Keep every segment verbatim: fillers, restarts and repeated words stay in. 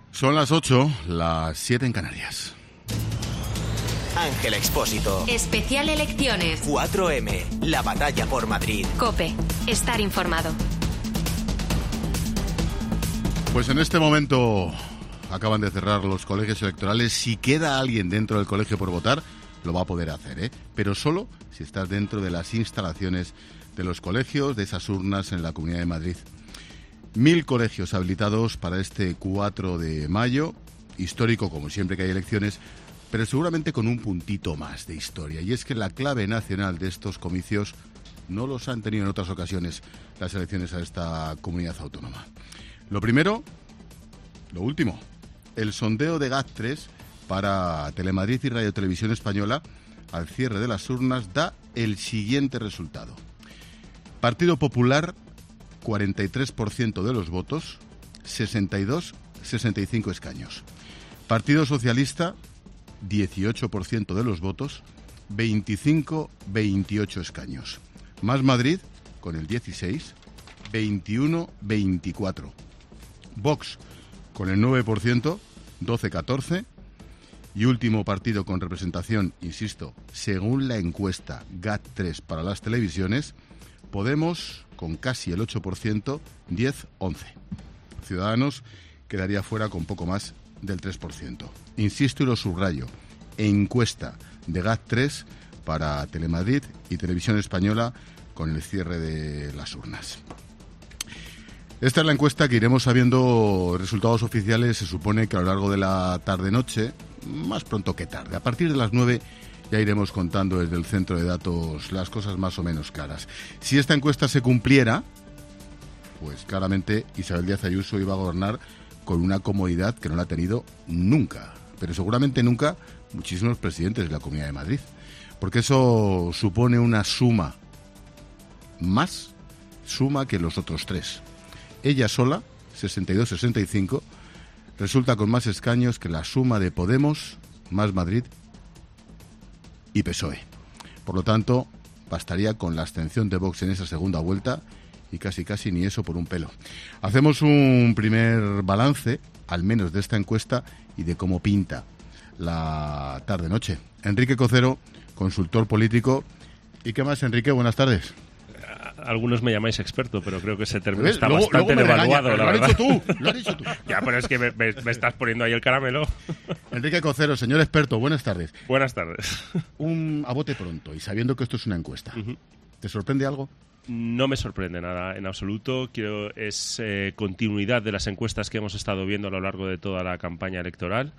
Son las ocho, las siete en Canarias. Ángel Expósito. Especial Elecciones. cuatro eme. La batalla por Madrid. COPE. Estar informado. Pues en este momento acaban de cerrar los colegios electorales. Si queda alguien dentro del colegio por votar, lo va a poder hacer, ¿eh? Pero solo si estás dentro de las instalaciones de los colegios, de esas urnas en la Comunidad de Madrid. Mil colegios habilitados para este cuatro de mayo, histórico como siempre que hay elecciones, pero seguramente con un puntito más de historia. Y es que la clave nacional de estos comicios no los han tenido en otras ocasiones las elecciones a esta comunidad autónoma. Lo primero, lo último, el sondeo de GAT tres para Telemadrid y Radio Televisión Española al cierre de las urnas da el siguiente resultado. Partido Popular, cuarenta y tres por ciento de los votos, sesenta y dos, sesenta y cinco escaños. Partido Socialista, dieciocho por ciento de los votos, veinticinco, veintiocho escaños. Más Madrid, con el dieciséis, veintiuno, veinticuatro. Vox, con el nueve por ciento, doce, catorce. Y último partido con representación, insisto, según la encuesta GAT tres para las televisiones, Podemos, con casi el ocho por ciento, diez, once. Ciudadanos quedaría fuera con poco más del tres por ciento. Insisto y lo subrayo, encuesta de GAT tres para Telemadrid y Televisión Española con el cierre de las urnas. Esta es la encuesta que iremos sabiendo resultados oficiales, se supone que a lo largo de la tarde-noche, más pronto que tarde. A partir de las nueve ya iremos contando desde el centro de datos las cosas más o menos claras. Si esta encuesta se cumpliera, pues claramente Isabel Díaz Ayuso iba a gobernar con una comodidad que no la ha tenido nunca, pero seguramente nunca muchísimos presidentes de la Comunidad de Madrid, porque eso supone una suma, más suma que los otros tres. Ella sola, sesenta y dos, sesenta y cinco, resulta con más escaños que la suma de Podemos, Más Madrid y P S O E. Por lo tanto, bastaría con la abstención de Vox en esa segunda vuelta y casi casi ni eso por un pelo. Hacemos un primer balance, al menos de esta encuesta y de cómo pinta la tarde-noche. Enrique Cocero, consultor político. ¿Y qué más, Enrique? Buenas tardes. Algunos me llamáis experto, pero creo que ese término está luego, bastante luego devaluado, regaña, la lo verdad. Has dicho tú, lo has dicho tú. Ya, pero es que me, me, me estás poniendo ahí el caramelo. Enrique Cocero, señor experto, buenas tardes. Buenas tardes. Un a bote pronto, y sabiendo que esto es una encuesta, uh-huh. ¿te sorprende algo? No me sorprende nada en absoluto. Quiero, es eh, continuidad de las encuestas que hemos estado viendo a lo largo de toda la campaña electoral.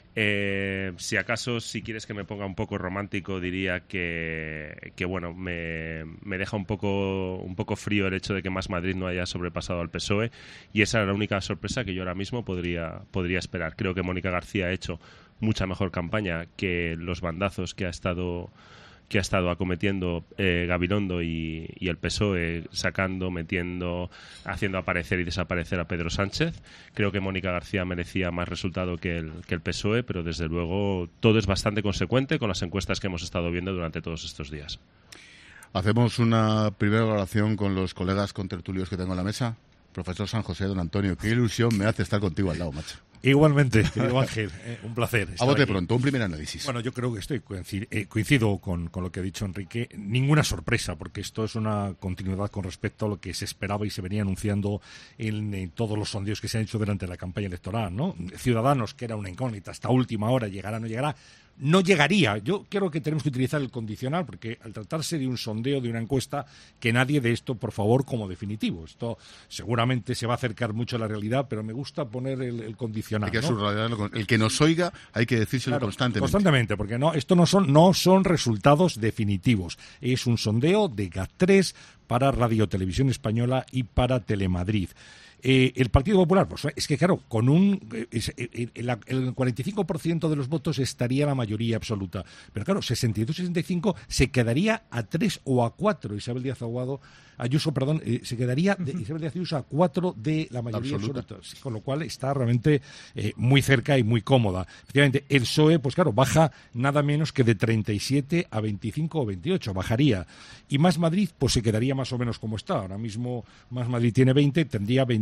Eh, si acaso, si quieres que me ponga un poco romántico, diría que, que bueno, me, me deja un poco, un poco frío el hecho de que Más Madrid no haya sobrepasado al P S O E, y esa era la única sorpresa que yo ahora mismo podría, podría esperar. Creo que Mónica García ha hecho mucha mejor campaña que los bandazos que ha estado que ha estado acometiendo eh, Gabilondo y, y el P S O E, sacando, metiendo, haciendo aparecer y desaparecer a Pedro Sánchez. Creo que Mónica García merecía más resultado que el, que el P S O E, pero desde luego todo es bastante consecuente con las encuestas que hemos estado viendo durante todos estos días. Hacemos una primera valoración con los colegas contertulios que tengo en la mesa. Profesor San José, don Antonio, qué ilusión me hace estar contigo al lado, macho. Igualmente, querido Ángel, eh, un placer. A bote pronto, un primer análisis. Bueno, yo creo que estoy coincido, eh, coincido con, con lo que ha dicho Enrique. Ninguna sorpresa, porque esto es una continuidad con respecto a lo que se esperaba y se venía anunciando en, en todos los sondeos que se han hecho durante la campaña electoral, ¿no? Ciudadanos, que era una incógnita, hasta última hora, llegará o no llegará. No llegaría. Yo creo que tenemos que utilizar el condicional, porque al tratarse de un sondeo, de una encuesta, que nadie dé esto, por favor, como definitivo. Esto seguramente se va a acercar mucho a la realidad, pero me gusta poner el, el condicional. Hay que ¿no? subrayarlo. El que nos oiga hay que decírselo claro, constantemente. Constantemente, porque no, esto no son, no son resultados definitivos. Es un sondeo de GAT tres para Radio Televisión Española y para Telemadrid. Eh, el Partido Popular, pues es que claro, con un es, el, el cuarenta y cinco por ciento de los votos estaría la mayoría absoluta, pero claro, sesenta y dos sesenta y cinco se quedaría a tres o a cuatro Isabel Díaz Aguado, Ayuso, perdón, eh, se quedaría de Isabel Díaz Ayuso a cuatro de la mayoría absoluta, absoluta con lo cual está realmente eh, muy cerca y muy cómoda. Efectivamente, el P S O E, pues claro, baja nada menos que de treinta y siete a veinticinco o veintiocho, bajaría, y Más Madrid, pues se quedaría más o menos como está. Ahora mismo Más Madrid tiene veinte, tendría veinte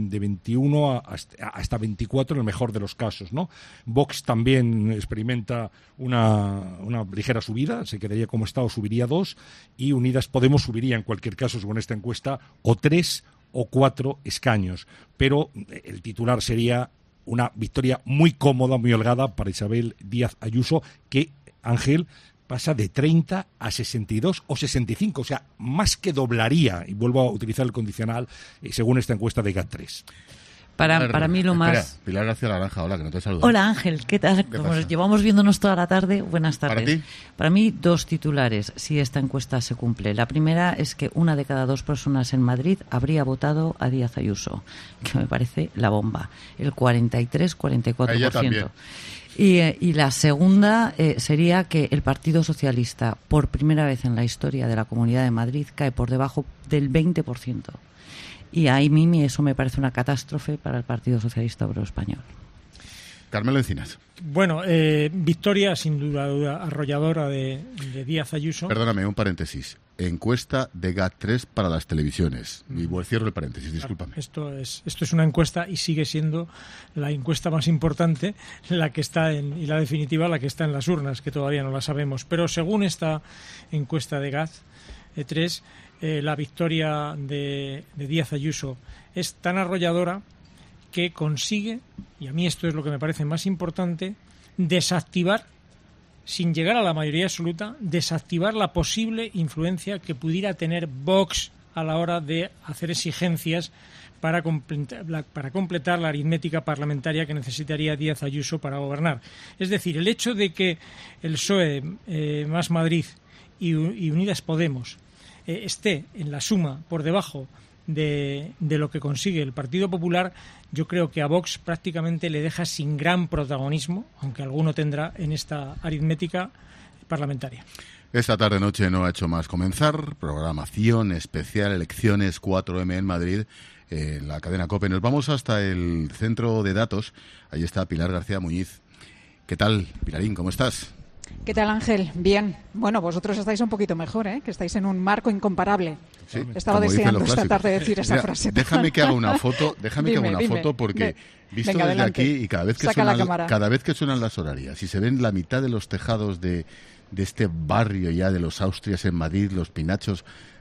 de veintiuno a, hasta veinticuatro en el mejor de los casos, ¿no? Vox también experimenta una, una ligera subida, se quedaría como está o subiría dos, y Unidas Podemos subiría en cualquier caso, según esta encuesta, o tres o cuatro escaños. Pero el titular sería una victoria muy cómoda, muy holgada para Isabel Díaz Ayuso, que, Ángel, pasa de treinta a sesenta y dos o sesenta y cinco, o sea, más que doblaría, y vuelvo a utilizar el condicional, eh, según esta encuesta de GAT tres. Para, Pilar, para mí lo espera, más... Pilar García Naranja, hola, que no te he saludado. Hola Ángel, ¿qué tal? ¿Qué Como pasa? llevamos viéndonos toda la tarde, buenas tardes. ¿Para ti? Para mí, dos titulares, si esta encuesta se cumple. La primera es que una de cada dos personas en Madrid habría votado a Díaz Ayuso, que me parece la bomba, el cuarenta y tres a cuarenta y cuatro por ciento. Ella también. Y, eh, y la segunda eh, sería que el Partido Socialista, por primera vez en la historia de la Comunidad de Madrid, cae por debajo del veinte por ciento. Y a mí eso me parece una catástrofe para el Partido Socialista Obrero Español. Carmelo Encinas. Bueno, eh, victoria sin duda, duda arrolladora de, de Díaz Ayuso. Perdóname, un paréntesis. Encuesta de GAT tres para las televisiones. Y mm. cierro el paréntesis, discúlpame. Claro, esto es esto es una encuesta y sigue siendo la encuesta más importante, la que está en, y la definitiva, la que está en las urnas, que todavía no la sabemos. Pero según esta encuesta de GAT tres, eh, la victoria de, de Díaz Ayuso es tan arrolladora que consigue, y a mí esto es lo que me parece más importante, desactivar, sin llegar a la mayoría absoluta, desactivar la posible influencia que pudiera tener Vox a la hora de hacer exigencias para completar, para completar la aritmética parlamentaria que necesitaría Díaz Ayuso para gobernar. Es decir, el hecho de que el P S O E, eh, Más Madrid y, y Unidas Podemos eh, esté en la suma por debajo De, de lo que consigue el Partido Popular, yo creo que a Vox prácticamente le deja sin gran protagonismo, aunque alguno tendrá en esta aritmética parlamentaria. Esta tarde-noche no ha hecho más comenzar. Programación especial, elecciones cuatro eme en Madrid, eh, en la cadena COPE. Nos vamos hasta el centro de datos. Ahí está Pilar García Muñiz. ¿Qué tal, Pilarín? ¿Cómo estás? ¿Qué tal, Ángel? Bien. Bueno, vosotros estáis un poquito mejor, ¿eh? Que estáis en un marco incomparable. Sí, Estaba deseando esta tarde decir esa Mira, frase. Déjame que haga una foto, déjame dime, que haga una dime. foto porque Ve, visto venga, desde adelante. aquí y cada vez que Saca la suenan, cámara. cada vez que suenan las horarias y se ven la mitad de los tejados de, de este barrio ya de los Austrias en Madrid, los pinachos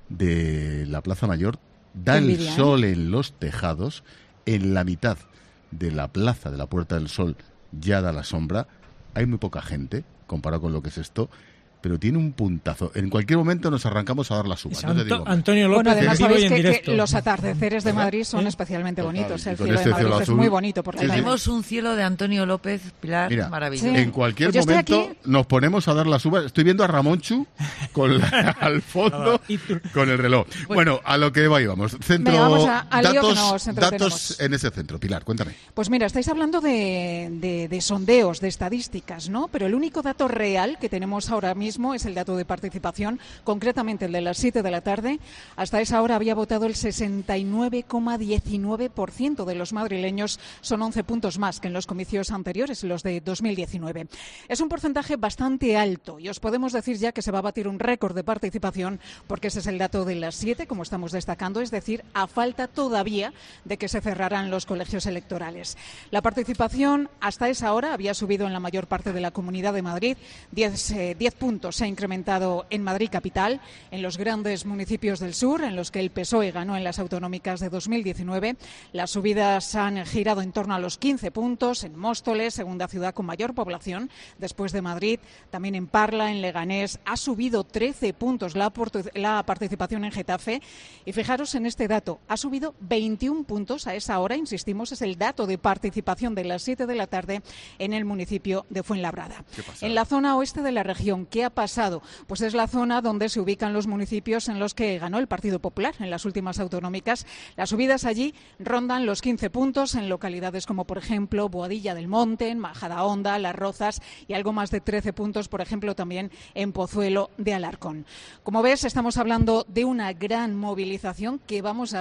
de la Plaza Mayor, da el envidia, sol ¿eh? en los tejados, en la mitad de la plaza de la Puerta del Sol ya da la sombra, hay muy poca gente comparado con lo que es esto, pero tiene un puntazo. En cualquier momento nos arrancamos a dar las uvas. No te digo más. Antonio López, Bueno, además en vivo y sabéis en que, directo. que los atardeceres de Madrid son ¿Eh? especialmente Total, bonitos. y El con cielo este de Madrid cielo es azul. muy bonito por la Sí, sí. tarde. Tenemos un cielo de Antonio López, Pilar, Mira, maravilloso. Sí. en cualquier Pues yo estoy momento aquí. nos ponemos a dar las uvas. Estoy viendo a Ramonchu con la- al fondo Y tú- con el reloj. Bueno, a lo que va y vamos. Centro, Venga, vamos a- al lío que datos, nos entretenemos. datos en ese centro. Pilar, cuéntame. Pues mira, estáis hablando de, de, de sondeos, de estadísticas, ¿no? Pero el único dato real que tenemos ahora mismo es el dato de participación, concretamente el de las siete de la tarde. Hasta esa hora había votado el sesenta y nueve coma diecinueve por ciento de los madrileños, son once puntos más que en los comicios anteriores, los de dos mil diecinueve. Es un porcentaje bastante alto y os podemos decir ya que se va a batir un récord de participación porque ese es el dato de las siete, como estamos destacando, es decir, a falta todavía de que se cerraran los colegios electorales. La participación hasta esa hora había subido en la mayor parte de la Comunidad de Madrid, diez, eh, diez puntos se ha incrementado en Madrid capital, en los grandes municipios del sur, en los que el P S O E ganó en las autonómicas de dos mil diecinueve. Las subidas han girado en torno a los quince puntos, en Móstoles, segunda ciudad con mayor población, después de Madrid, también en Parla, en Leganés, ha subido trece puntos la, la participación en Getafe. Y fijaros en este dato, ha subido veintiún puntos a esa hora, insistimos, es el dato de participación de las siete de la tarde en el municipio de Fuenlabrada. En la zona oeste de la región, ¿qué ha pasado? Pues es la zona donde se ubican los municipios en los que ganó el Partido Popular en las últimas autonómicas. Las subidas allí rondan los quince puntos en localidades como, por ejemplo, Boadilla del Monte, en Majadahonda, Las Rozas y algo más de trece puntos, por ejemplo, también en Pozuelo de Alarcón. Como ves, estamos hablando de una gran movilización que vamos a ver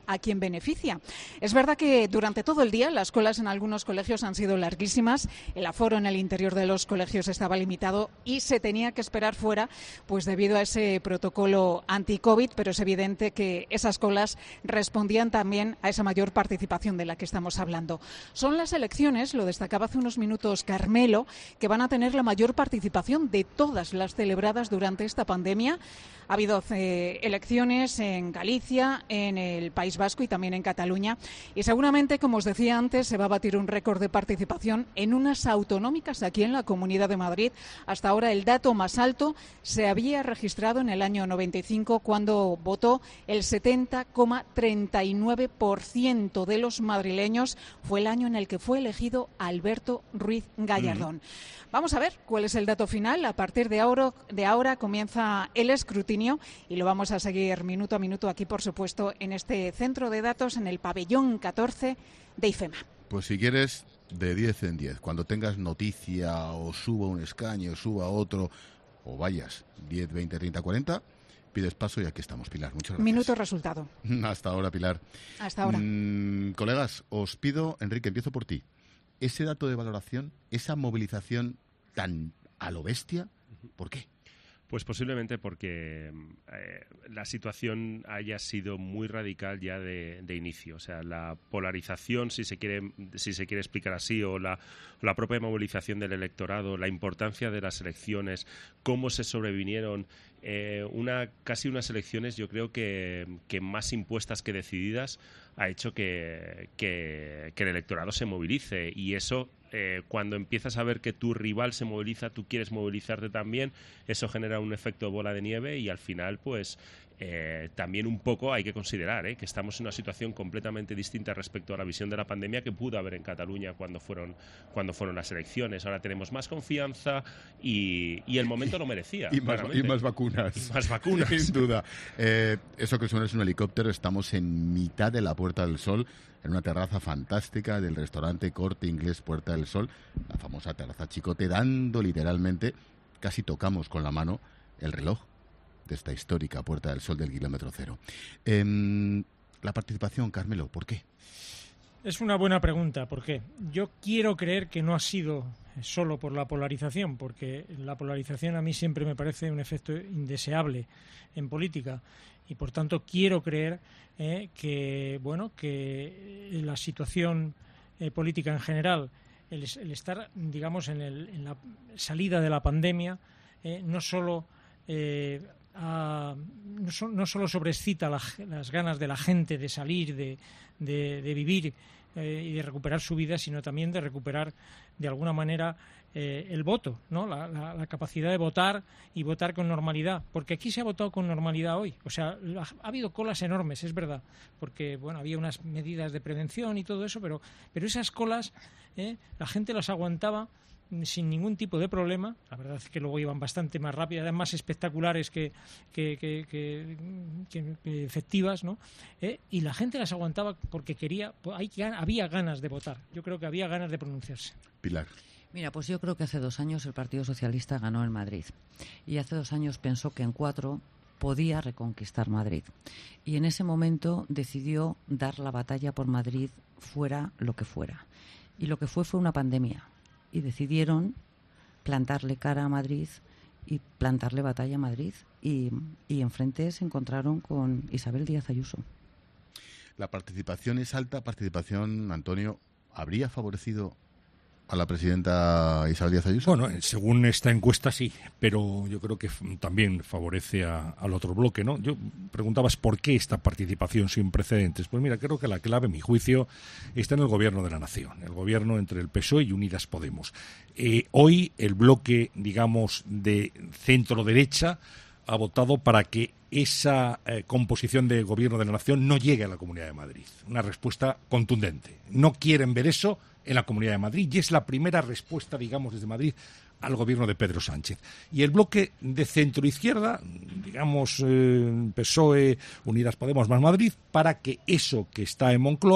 a quién beneficia. Es verdad que durante todo el día las colas en algunos colegios han sido larguísimas, el aforo en el interior de los colegios estaba limitado y se tenía que esperar fuera, pues debido a ese protocolo anti-COVID, pero es evidente que esas colas respondían también a esa mayor participación de la que estamos hablando. Son las elecciones, lo destacaba hace unos minutos Carmelo, que van a tener la mayor participación de todas las celebradas durante esta pandemia. Ha habido eh, elecciones en Galicia, en el País Vasco y también en Cataluña. Y seguramente, como os decía antes, se va a batir un récord de participación en unas autonómicas aquí en la Comunidad de Madrid. Hasta ahora el dato más alto se había registrado en el año noventa y cinco, cuando votó el setenta coma treinta y nueve por ciento de los madrileños. Fue el año en el que fue elegido Alberto Ruiz Gallardón. Mm. Vamos a ver cuál es el dato final. A partir de ahora, de ahora comienza el escrutinio y lo vamos a seguir minuto a minuto aquí, por supuesto, en este centro de datos, en el pabellón catorce de IFEMA. Pues si quieres, de diez en diez. Cuando tengas noticia o suba un escaño, suba otro, o vayas diez, veinte, treinta, cuarenta, pides paso y aquí estamos, Pilar. Muchas gracias. Minuto resultado. Hasta ahora, Pilar. Hasta ahora. Mm, colegas, os pido, Enrique, empiezo por ti. Ese dato de valoración, esa movilización tan a lo bestia, ¿por qué? Pues posiblemente porque eh, la situación haya sido muy radical ya de, de inicio. O sea, la polarización, si se quiere, si se quiere explicar así, o la, la propia movilización del electorado, la importancia de las elecciones, cómo se sobrevinieron, eh, una casi unas elecciones, yo creo que, que más impuestas que decididas, ha hecho que, que, que el electorado se movilice. Y eso, eh, cuando empiezas a ver que tu rival se moviliza, tú quieres movilizarte también, eso genera un efecto bola de nieve y al final, pues, eh, también un poco hay que considerar ¿eh? que estamos en una situación completamente distinta respecto a la visión de la pandemia que pudo haber en Cataluña cuando fueron, cuando fueron las elecciones. Ahora tenemos más confianza y, y el momento lo merecía. y, más, y más vacunas. Y más vacunas. Sin duda. Eh, eso que suena es un helicóptero. Estamos en mitad de la Puerta del Sol, en una terraza fantástica del restaurante Corte Inglés Puerta del Sol, la famosa terraza Chicote, dando literalmente, casi tocamos con la mano, el reloj de esta histórica Puerta del Sol del kilómetro cero. Eh, la participación, Carmelo, ¿por qué? Es una buena pregunta, ¿por qué? Yo quiero creer que no ha sido solo por la polarización, porque la polarización a mí siempre me parece un efecto indeseable en política y por tanto quiero creer eh, que bueno que la situación eh, política en general, el, el estar digamos en, el, en la salida de la pandemia, eh, no solo eh, a, no, so, no solo sobreexcita la, las ganas de la gente de salir, de, de, de vivir eh, y de recuperar su vida, sino también de recuperar de alguna manera eh, el voto, ¿no? La, la, la capacidad de votar y votar con normalidad, porque aquí se ha votado con normalidad hoy. O sea, ha, ha habido colas enormes, es verdad, porque bueno, había unas medidas de prevención y todo eso, pero, pero esas colas eh, la gente las aguantaba sin ningún tipo de problema. La verdad es que luego iban bastante más rápidas, eran más espectaculares que, que, que, que, que, que efectivas, ¿no? Eh, y la gente las aguantaba porque quería, hay, había ganas de votar. Yo creo que había ganas de pronunciarse. Pilar. Mira, pues yo creo que hace dos años el Partido Socialista ganó en Madrid y hace dos años pensó que en cuatro podía reconquistar Madrid y en ese momento decidió dar la batalla por Madrid fuera lo que fuera. Y lo que fue fue una pandemia. Y decidieron plantarle cara a Madrid y plantarle batalla a Madrid. Y, y enfrente se encontraron con Isabel Díaz Ayuso. La participación es alta. Participación, Antonio, ¿habría favorecido a la presidenta Isabel Díaz Ayuso? Bueno, según esta encuesta sí, pero yo creo que también favorece a, al otro bloque, ¿no? Yo preguntabas por qué esta participación sin precedentes. Pues mira, creo que la clave, a mi juicio, está en el gobierno de la nación, el gobierno entre el P S O E y Unidas Podemos. Eh, hoy el bloque, digamos, de centro-derecha ha votado para que esa eh, composición de gobierno de la nación no llegue a la Comunidad de Madrid. Una respuesta contundente. No quieren ver eso en la Comunidad de Madrid y es la primera respuesta, digamos, desde Madrid al gobierno de Pedro Sánchez. Y el bloque de centro-izquierda, digamos, eh, P S O E, Unidas Podemos más Madrid, para que eso que está en Moncloa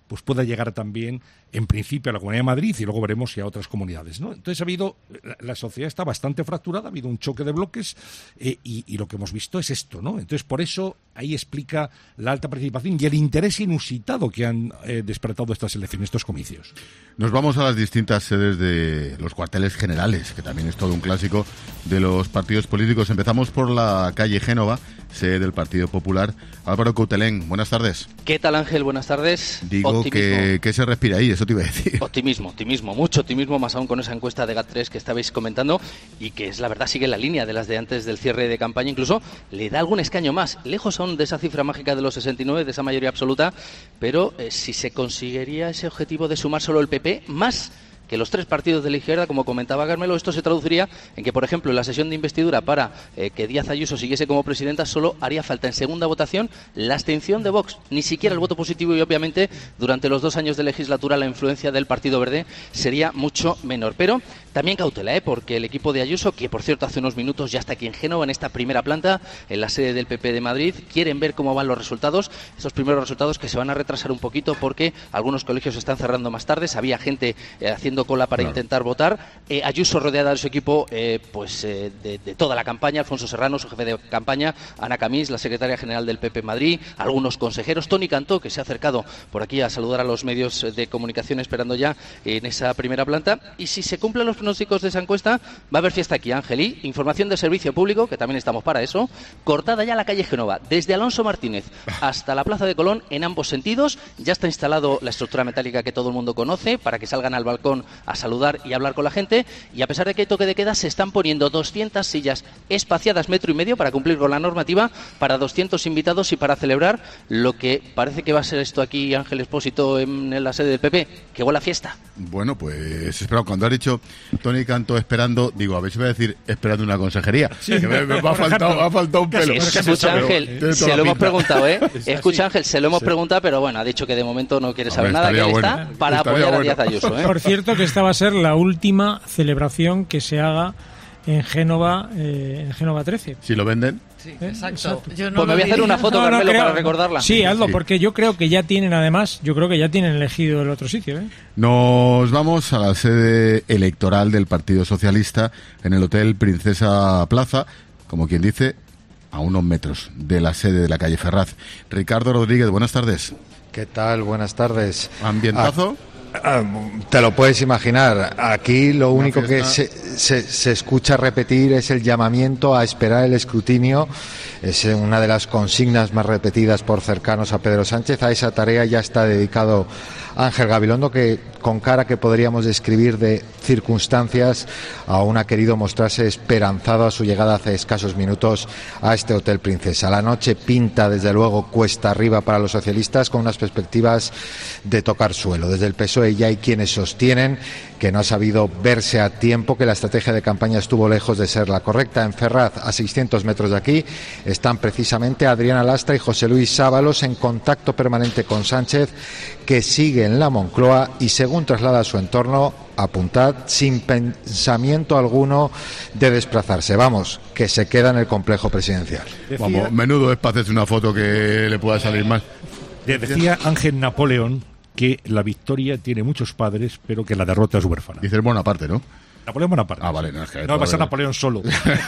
pues pueda llegar también, en principio, a la Comunidad de Madrid y luego veremos si a otras comunidades, ¿no? Entonces ha habido, la, la sociedad está bastante fracturada, ha habido un choque de bloques eh, y, y lo que hemos visto es esto, ¿no? Entonces por eso ahí explica la alta participación y el interés inusitado que han eh, despertado estas elecciones, estos comicios. Nos vamos a las distintas sedes de los cuarteles generales, que también es todo un clásico de los partidos políticos. Empezamos por la calle Génova, sede del Partido Popular. Álvaro Coutelén, buenas tardes. ¿Qué tal, Ángel? Buenas tardes. Digo que, que se respira ahí, eso te iba a decir. Optimismo, optimismo, mucho optimismo, más aún con esa encuesta de GAT tres que estabais comentando y que es la verdad sigue la línea de las de antes del cierre de campaña, incluso le da algún escaño más, lejos aún de esa cifra mágica de los sesenta y nueve, de esa mayoría absoluta, pero eh, si se conseguiría ese objetivo de sumar solo el P P, más que los tres partidos de la izquierda, como comentaba Carmelo, esto se traduciría en que, por ejemplo, en la sesión de investidura para eh, que Díaz Ayuso siguiese como presidenta, solo haría falta en segunda votación la abstención de Vox, ni siquiera el voto positivo, y obviamente durante los dos años de legislatura la influencia del Partido Verde sería mucho menor. Pero también cautela, ¿eh? porque el equipo de Ayuso, que por cierto hace unos minutos ya está aquí en Génova, en esta primera planta, en la sede del P P de Madrid, quieren ver cómo van los resultados, esos primeros resultados que se van a retrasar un poquito porque algunos colegios se están cerrando más tarde, había gente eh, haciendo cola para claro. intentar votar. Eh, Ayuso rodeada de su equipo eh, pues eh, de, de toda la campaña, Alfonso Serrano, su jefe de campaña, Ana Camís, la secretaria general del P P Madrid, algunos consejeros, Toni Cantó, que se ha acercado por aquí a saludar a los medios de comunicación esperando ya en esa primera planta. Y si se cumplen los pronósticos de esa encuesta, va a haber fiesta aquí, Ángel. Y información de servicio público, que también estamos para eso, cortada ya la calle Génova, desde Alonso Martínez hasta la Plaza de Colón en ambos sentidos. Ya está instalado la estructura metálica que todo el mundo conoce para que salgan al balcón a saludar y hablar con la gente, y a pesar de que hay toque de queda, se están poniendo doscientas sillas espaciadas metro y medio para cumplir con la normativa, para doscientos invitados y para celebrar lo que parece que va a ser esto aquí, Ángel Expósito, en la sede del P P, que huele a fiesta. Bueno, pues espera, cuando has dicho Toni Cantó esperando, digo, a ver si me va a decir esperando una consejería. Sí, que me, me, me ha faltado, ha faltado un pelo. Es, escucha, Ángel, se lo hemos preguntado, ¿eh? Escucha, Ángel, se lo hemos sí. preguntado, pero bueno, ha dicho que de momento no quiere saber nada, que él bueno. está para estaría apoyar bueno. a Díaz Ayuso, ¿eh? Por cierto, que esta va a ser la última celebración que se haga en Génova, eh, en Génova trece. Si lo venden. Sí, ¿Eh? exacto. Yo no pues me voy a hacer una foto, no, Carmelo, no creo, para recordarla. Sí, hazlo, sí. porque yo creo que ya tienen, además, yo creo que ya tienen elegido el otro sitio, ¿eh? Nos vamos a la sede electoral del Partido Socialista en el Hotel Princesa Plaza, como quien dice, a unos metros de la sede de la calle Ferraz. Ricardo Rodríguez, buenas tardes. ¿Qué tal? Buenas tardes. ¿Ambientazo? Ah. Te lo puedes imaginar. Aquí lo único que se, se, se escucha repetir es el llamamiento a esperar el escrutinio. Es una de las consignas más repetidas por cercanos a Pedro Sánchez. A esa tarea ya está dedicado Ángel Gabilondo, que con cara que podríamos describir de circunstancias aún ha querido mostrarse esperanzado a su llegada hace escasos minutos a este Hotel Princesa. La noche pinta desde luego cuesta arriba para los socialistas, con unas perspectivas de tocar suelo. Desde el P S O E ya hay quienes sostienen que no ha sabido verse a tiempo, que la estrategia de campaña estuvo lejos de ser la correcta. En Ferraz, a seiscientos metros de aquí, están precisamente Adriana Lastra y José Luis Ábalos en contacto permanente con Sánchez, que sigue en la Moncloa y, según traslada a su entorno, apuntad, sin pensamiento alguno de desplazarse. Vamos, que se queda en el complejo presidencial. Decía, Vamos, menudo es para hacerse una foto que le pueda salir mal. Decía Ángel Napoleón que la victoria tiene muchos padres, pero que la derrota es huérfana. Dice el Bonaparte, ¿no? Napoleón Bonaparte. Ah, vale. No, es que no va a ser Napoleón solo.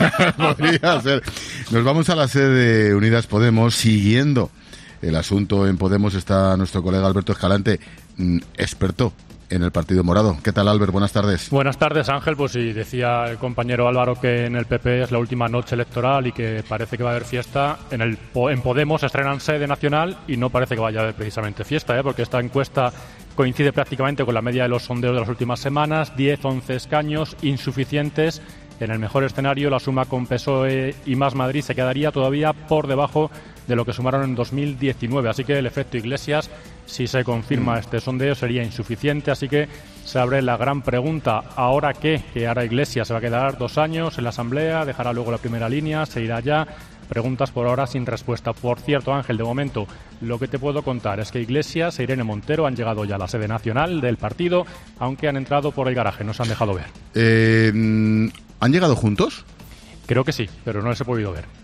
Podría ser. Nos vamos a la sede de Unidas Podemos. Siguiendo el asunto en Podemos está nuestro colega Alberto Escalante, experto en el Partido Morado. ¿Qué tal, Albert? Buenas tardes. Buenas tardes, Ángel. Pues sí, decía el compañero Álvaro que en el P P es la última noche electoral y que parece que va a haber fiesta. En el en Podemos estrenan sede nacional y no parece que vaya a haber precisamente fiesta, ¿eh? porque esta encuesta coincide prácticamente con la media de los sondeos de las últimas semanas, diez, once escaños insuficientes. En el mejor escenario, la suma con P S O E y Más Madrid se quedaría todavía por debajo de lo que sumaron en dos mil diecinueve. Así que el efecto Iglesias, si se confirma mm. este sondeo, sería insuficiente. Así que se abre la gran pregunta, ¿ahora qué? Que ahora Iglesias se va a quedar dos años en la Asamblea, dejará luego la primera línea, se irá ya. Preguntas por ahora sin respuesta. Por cierto, Ángel, de momento lo que te puedo contar es que Iglesias e Irene Montero han llegado ya a la sede nacional del partido, aunque han entrado por el garaje, no se han dejado ver. Eh, ¿Han llegado juntos? Creo que sí, pero no les he podido ver.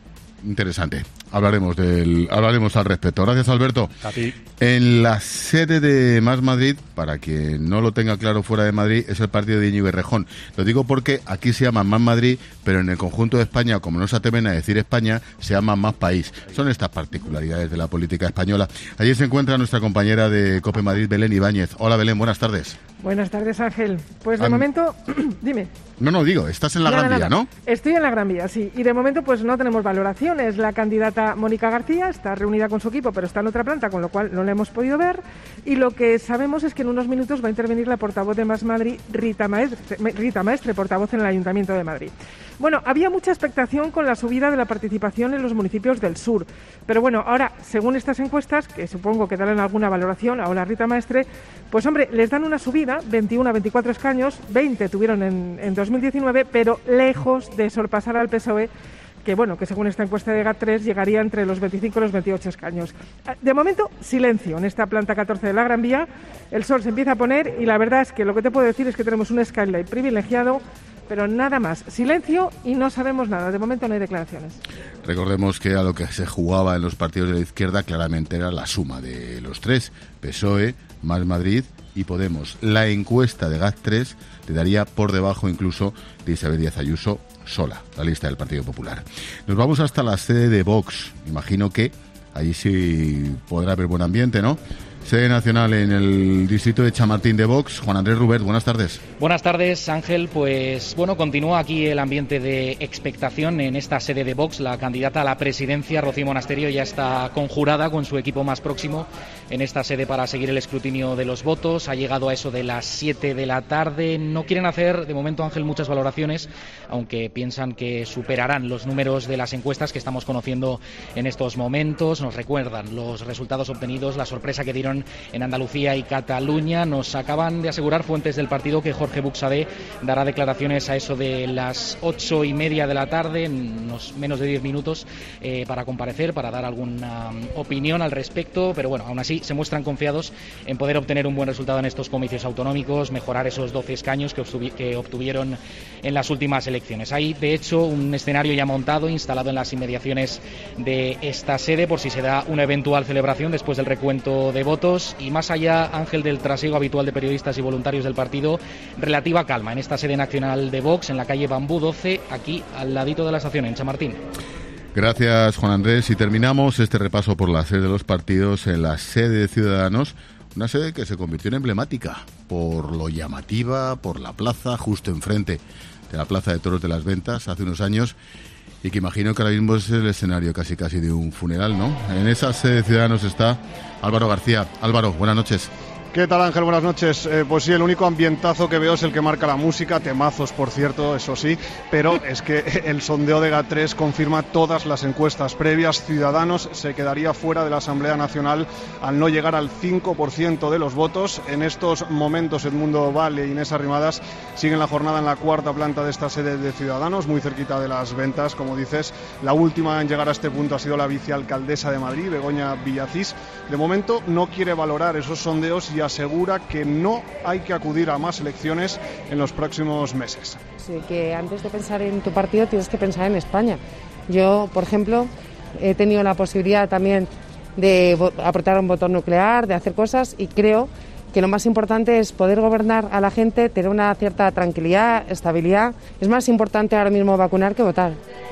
interesante. Hablaremos del, hablaremos al respecto. Gracias, Alberto. A ti. En la sede de Más Madrid, para quien no lo tenga claro fuera de Madrid, es el partido de Íñigo Errejón. Lo digo porque aquí se llama Más Madrid, pero en el conjunto de España, como no se atreven a decir España, se llama Más País. Son estas particularidades de la política española. Allí se encuentra nuestra compañera de COPE Madrid, Belén Ibáñez. Hola, Belén, buenas tardes. Buenas tardes, Ángel. Pues de Am... momento, dime. No, no, digo, estás en la nada, Gran Vía, nada. ¿no? Estoy en la Gran Vía, sí. Y de momento, pues no tenemos valoraciones. La candidata Mónica García está reunida con su equipo, pero está en otra planta, con lo cual no la hemos podido ver. Y lo que sabemos es que en unos minutos va a intervenir la portavoz de Más Madrid, Rita Maestre, Rita Maestre, portavoz en el Ayuntamiento de Madrid. Bueno, había mucha expectación con la subida de la participación en los municipios del sur. Pero bueno, ahora, según estas encuestas, que supongo que darán alguna valoración a la Rita Maestre, pues hombre, les dan una subida, veintiuno a veinticuatro escaños, veinte tuvieron en, en dos mil diecinueve, pero lejos de sorpasar al P S O E, que bueno, que según esta encuesta de GAT tres llegaría entre los veinticinco y los veintiocho escaños. De momento, silencio en esta planta catorce de la Gran Vía. El sol se empieza a poner y la verdad es que lo que te puedo decir es que tenemos un skyline privilegiado, pero nada más. Silencio y no sabemos nada. De momento no hay declaraciones. Recordemos que a lo que se jugaba en los partidos de la izquierda claramente era la suma de los tres, P S O E, Más Madrid y Podemos. La encuesta de GAT tres le daría por debajo incluso de Isabel Díaz Ayuso sola, la lista del Partido Popular. Nos vamos hasta la sede de Vox. Imagino que allí sí podrá haber buen ambiente, ¿no? Sede nacional en el distrito de Chamartín de Vox. Juan Andrés Rubert, buenas tardes. Buenas tardes, Ángel. Pues bueno, continúa aquí el ambiente de expectación en esta sede de Vox. La candidata a la presidencia, Rocío Monasterio, ya está conjurada con su equipo más próximo en esta sede para seguir el escrutinio de los votos. Ha llegado a eso de las siete de la tarde. No quieren hacer, de momento, Ángel, muchas valoraciones, aunque piensan que superarán los números de las encuestas que estamos conociendo en estos momentos. Nos recuerdan los resultados obtenidos, la sorpresa que dieron en Andalucía y Cataluña. Nos acaban de asegurar fuentes del partido que Jorge Buxadé dará declaraciones a eso de las ocho y media de la tarde, en unos menos de diez minutos, eh, para comparecer, para dar alguna um, opinión al respecto. Pero bueno, aún así se muestran confiados en poder obtener un buen resultado en estos comicios autonómicos, mejorar esos doce escaños que, obtuvi- que obtuvieron en las últimas elecciones. Hay, de hecho, un escenario ya montado, instalado en las inmediaciones de esta sede, por si se da una eventual celebración después del recuento de votos. Y más allá, Ángel, del trasiego habitual de periodistas y voluntarios del partido, relativa calma en esta sede nacional de Vox, en la calle Bambú doce, aquí al ladito de la estación, en Chamartín. Gracias, Juan Andrés. Y terminamos este repaso por la sede de los partidos en la sede de Ciudadanos, una sede que se convirtió en emblemática por lo llamativa, por la plaza justo enfrente de la Plaza de Toros de las Ventas hace unos años, y que imagino que ahora mismo es el escenario casi casi de un funeral, ¿no? En esa sede de Ciudadanos está Álvaro García. Álvaro, buenas noches. ¿Qué tal, Ángel? Buenas noches. Eh, pues sí, el único ambientazo que veo es el que marca la música, temazos, por cierto, eso sí, pero es que el sondeo de GAT tres confirma todas las encuestas previas. Ciudadanos se quedaría fuera de la Asamblea Nacional al no llegar al cinco por ciento de los votos. En estos momentos, Edmundo Valle e Inés Arrimadas siguen la jornada en la cuarta planta de esta sede de Ciudadanos, muy cerquita de las Ventas, como dices. La última en llegar a este punto ha sido la vicealcaldesa de Madrid, Begoña Villacís. De momento no quiere valorar esos sondeos y asegura que no hay que acudir a más elecciones en los próximos meses. Sí, que antes de pensar en tu partido tienes que pensar en España. Yo, por ejemplo, he tenido la posibilidad también de apretar un botón nuclear, de hacer cosas, y creo que lo más importante es poder gobernar a la gente, tener una cierta tranquilidad, estabilidad. Es más importante ahora mismo vacunar que votar.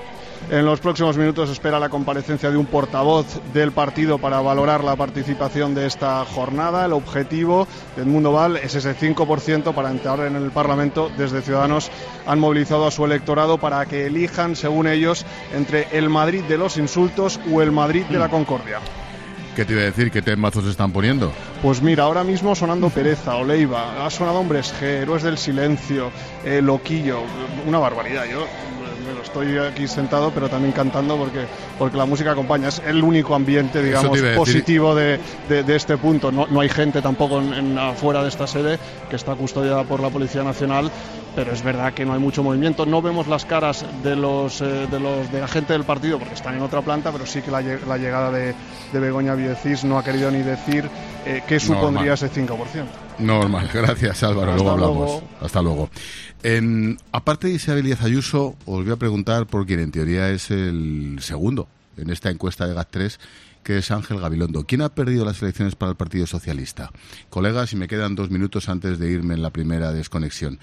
En los próximos minutos espera la comparecencia de un portavoz del partido para valorar la participación de esta jornada. El objetivo de Edmundo Val es ese cinco por ciento para entrar en el Parlamento. Desde Ciudadanos han movilizado a su electorado para que elijan, según ellos, entre el Madrid de los insultos o el Madrid de la concordia. ¿Qué te iba a decir? ¿Qué temazos se están poniendo? Pues mira, ahora mismo sonando Pereza, Oleiva, ha sonado Hombres G, Héroes del Silencio, eh, Loquillo, una barbaridad. Yo estoy aquí sentado, pero también cantando porque porque la música acompaña. Es el único ambiente, digamos, positivo de, de, de este punto. No, no hay gente tampoco en, en afuera de esta sede, que está custodiada por la Policía Nacional, pero es verdad que no hay mucho movimiento. No vemos las caras de los eh, de los de la gente del partido porque están en otra planta, pero sí que la, la llegada de, de Begoña Villacís no ha querido ni decir eh, qué supondría Normal. ese cinco por ciento. Normal, gracias, Álvaro. Hasta luego hablamos. Luego. Hasta luego. Eh, aparte de Isabel Díaz Ayuso, os voy a preguntar por quien en teoría es el segundo en esta encuesta de GAT tres, que es Ángel Gabilondo. ¿Quién ha perdido las elecciones para el Partido Socialista? Colegas, y me quedan dos minutos antes de irme en la primera desconexión.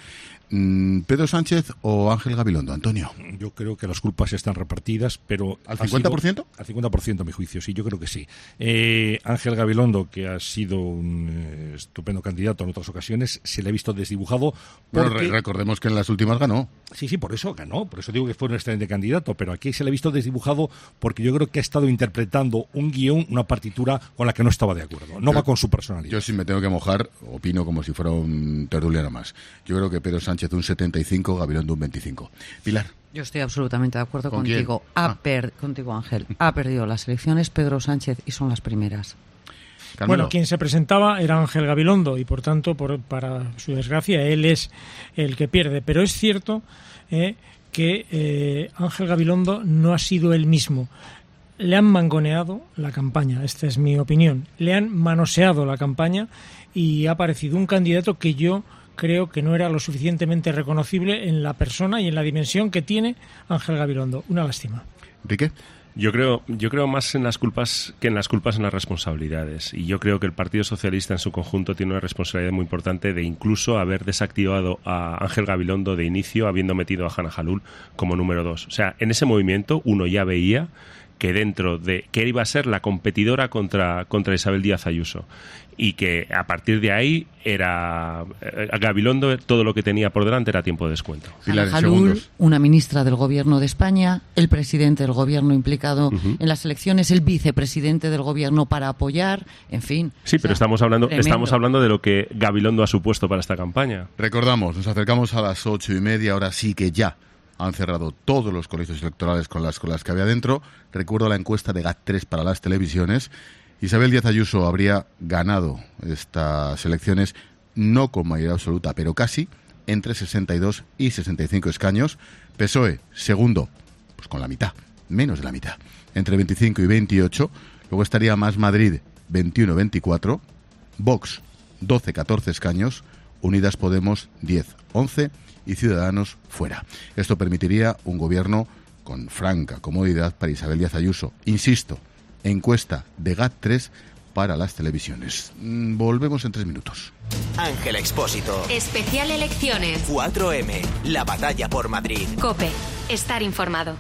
¿Pedro Sánchez o Ángel Gabilondo, Antonio? Yo creo que las culpas están repartidas, pero... ¿Al cincuenta por ciento? Sido, al cincuenta por ciento, a mi juicio, sí, yo creo que sí. Eh, Ángel Gabilondo, que ha sido un eh, estupendo candidato en otras ocasiones, se le ha visto desdibujado porque... Bueno, recordemos que en las últimas ganó. Sí, sí, por eso ganó, por eso digo que fue un excelente candidato, pero aquí se le ha visto desdibujado porque yo creo que ha estado interpretando un guión, una partitura con la que no estaba de acuerdo. No yo, va con su personalidad. Yo, si me tengo que mojar, opino como si fuera un tertuliano más. Yo creo que Pedro Sánchez un setenta y cinco, Gabilondo un veinticinco. Pilar. Yo estoy absolutamente de acuerdo ¿Con contigo. quién? Ha Ah. per... Contigo, Ángel. Ha perdido las elecciones Pedro Sánchez y son las primeras. Carmelo. Bueno, quien se presentaba era Ángel Gabilondo y, por tanto, por, para su desgracia, él es el que pierde. Pero es cierto eh, que eh, Ángel Gabilondo no ha sido él mismo. Le han mangoneado la campaña, esta es mi opinión. Le han manoseado la campaña y ha aparecido un candidato que yo creo que no era lo suficientemente reconocible en la persona y en la dimensión que tiene Ángel Gabilondo. Una lástima. ¿Enrique? Yo creo, yo creo más en las culpas que en las culpas en las responsabilidades. Y yo creo que el Partido Socialista en su conjunto tiene una responsabilidad muy importante de incluso haber desactivado a Ángel Gabilondo de inicio, habiendo metido a Hanna Jalul como número dos. O sea, en ese movimiento uno ya veía que dentro de que iba a ser la competidora contra, contra Isabel Díaz Ayuso y que a partir de ahí era eh, Gabilondo, todo lo que tenía por delante era tiempo de descuento. Hanna Jalul, una ministra del Gobierno de España, el presidente del Gobierno implicado uh-huh. en las elecciones, el vicepresidente del Gobierno para apoyar, en fin. Sí, pero sea, estamos hablando tremendo. estamos hablando de lo que Gabilondo ha supuesto para esta campaña. Recordamos, nos acercamos a las ocho y media, ahora sí que ya han cerrado todos los colegios electorales con las, con las que había dentro. Recuerdo la encuesta de GAT tres para las televisiones. Isabel Díaz Ayuso habría ganado estas elecciones, no con mayoría absoluta, pero casi, entre sesenta y dos y sesenta y cinco escaños. P S O E, segundo, pues con la mitad, menos de la mitad, entre veinticinco y veintiocho. Luego estaría Más Madrid, veintiuno veinticuatro. Vox, doce catorce escaños. Unidas Podemos, diez once. Y Ciudadanos fuera. Esto permitiría un gobierno con franca comodidad para Isabel Díaz Ayuso. Insisto, encuesta de GAT tres para las televisiones. Volvemos en tres minutos. Ángel Expósito. Especial Elecciones. cuatro eme. La batalla por Madrid. COPE. Estar informado.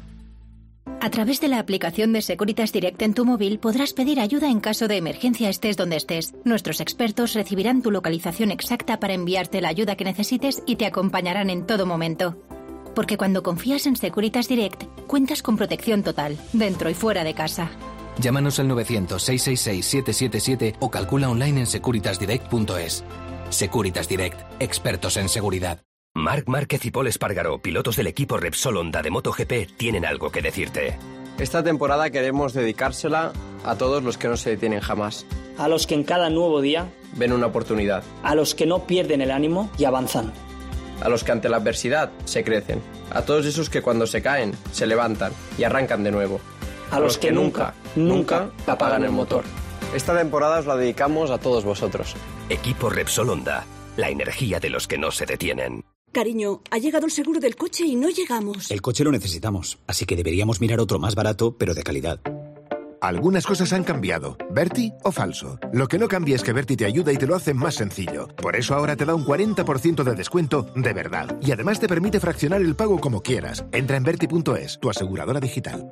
A través de la aplicación de Securitas Direct en tu móvil podrás pedir ayuda en caso de emergencia estés donde estés. Nuestros expertos recibirán tu localización exacta para enviarte la ayuda que necesites y te acompañarán en todo momento. Porque cuando confías en Securitas Direct, cuentas con protección total, dentro y fuera de casa. Llámanos al novecientos, seiscientos sesenta y seis, setecientos setenta y siete o calcula online en securitas direct punto es. Securitas Direct, expertos en seguridad. Marc Márquez y Pol Espargaró, pilotos del equipo Repsol Honda de MotoGP, tienen algo que decirte. Esta temporada queremos dedicársela a todos los que no se detienen jamás. A los que en cada nuevo día ven una oportunidad. A los que no pierden el ánimo y avanzan. A los que ante la adversidad se crecen. A todos esos que cuando se caen, se levantan y arrancan de nuevo. A, a los, los que, que nunca, nunca apagan el motor. Esta temporada os la dedicamos a todos vosotros. Equipo Repsol Honda, la energía de los que no se detienen. Cariño, ha llegado el seguro del coche y no llegamos. El coche lo necesitamos, así que deberíamos mirar otro más barato, pero de calidad. Algunas cosas han cambiado. ¿Berti o falso? Lo que no cambia es que Berti te ayuda y te lo hace más sencillo. Por eso ahora te da un cuarenta por ciento de descuento de verdad. Y además te permite fraccionar el pago como quieras. Entra en berti punto es, tu aseguradora digital.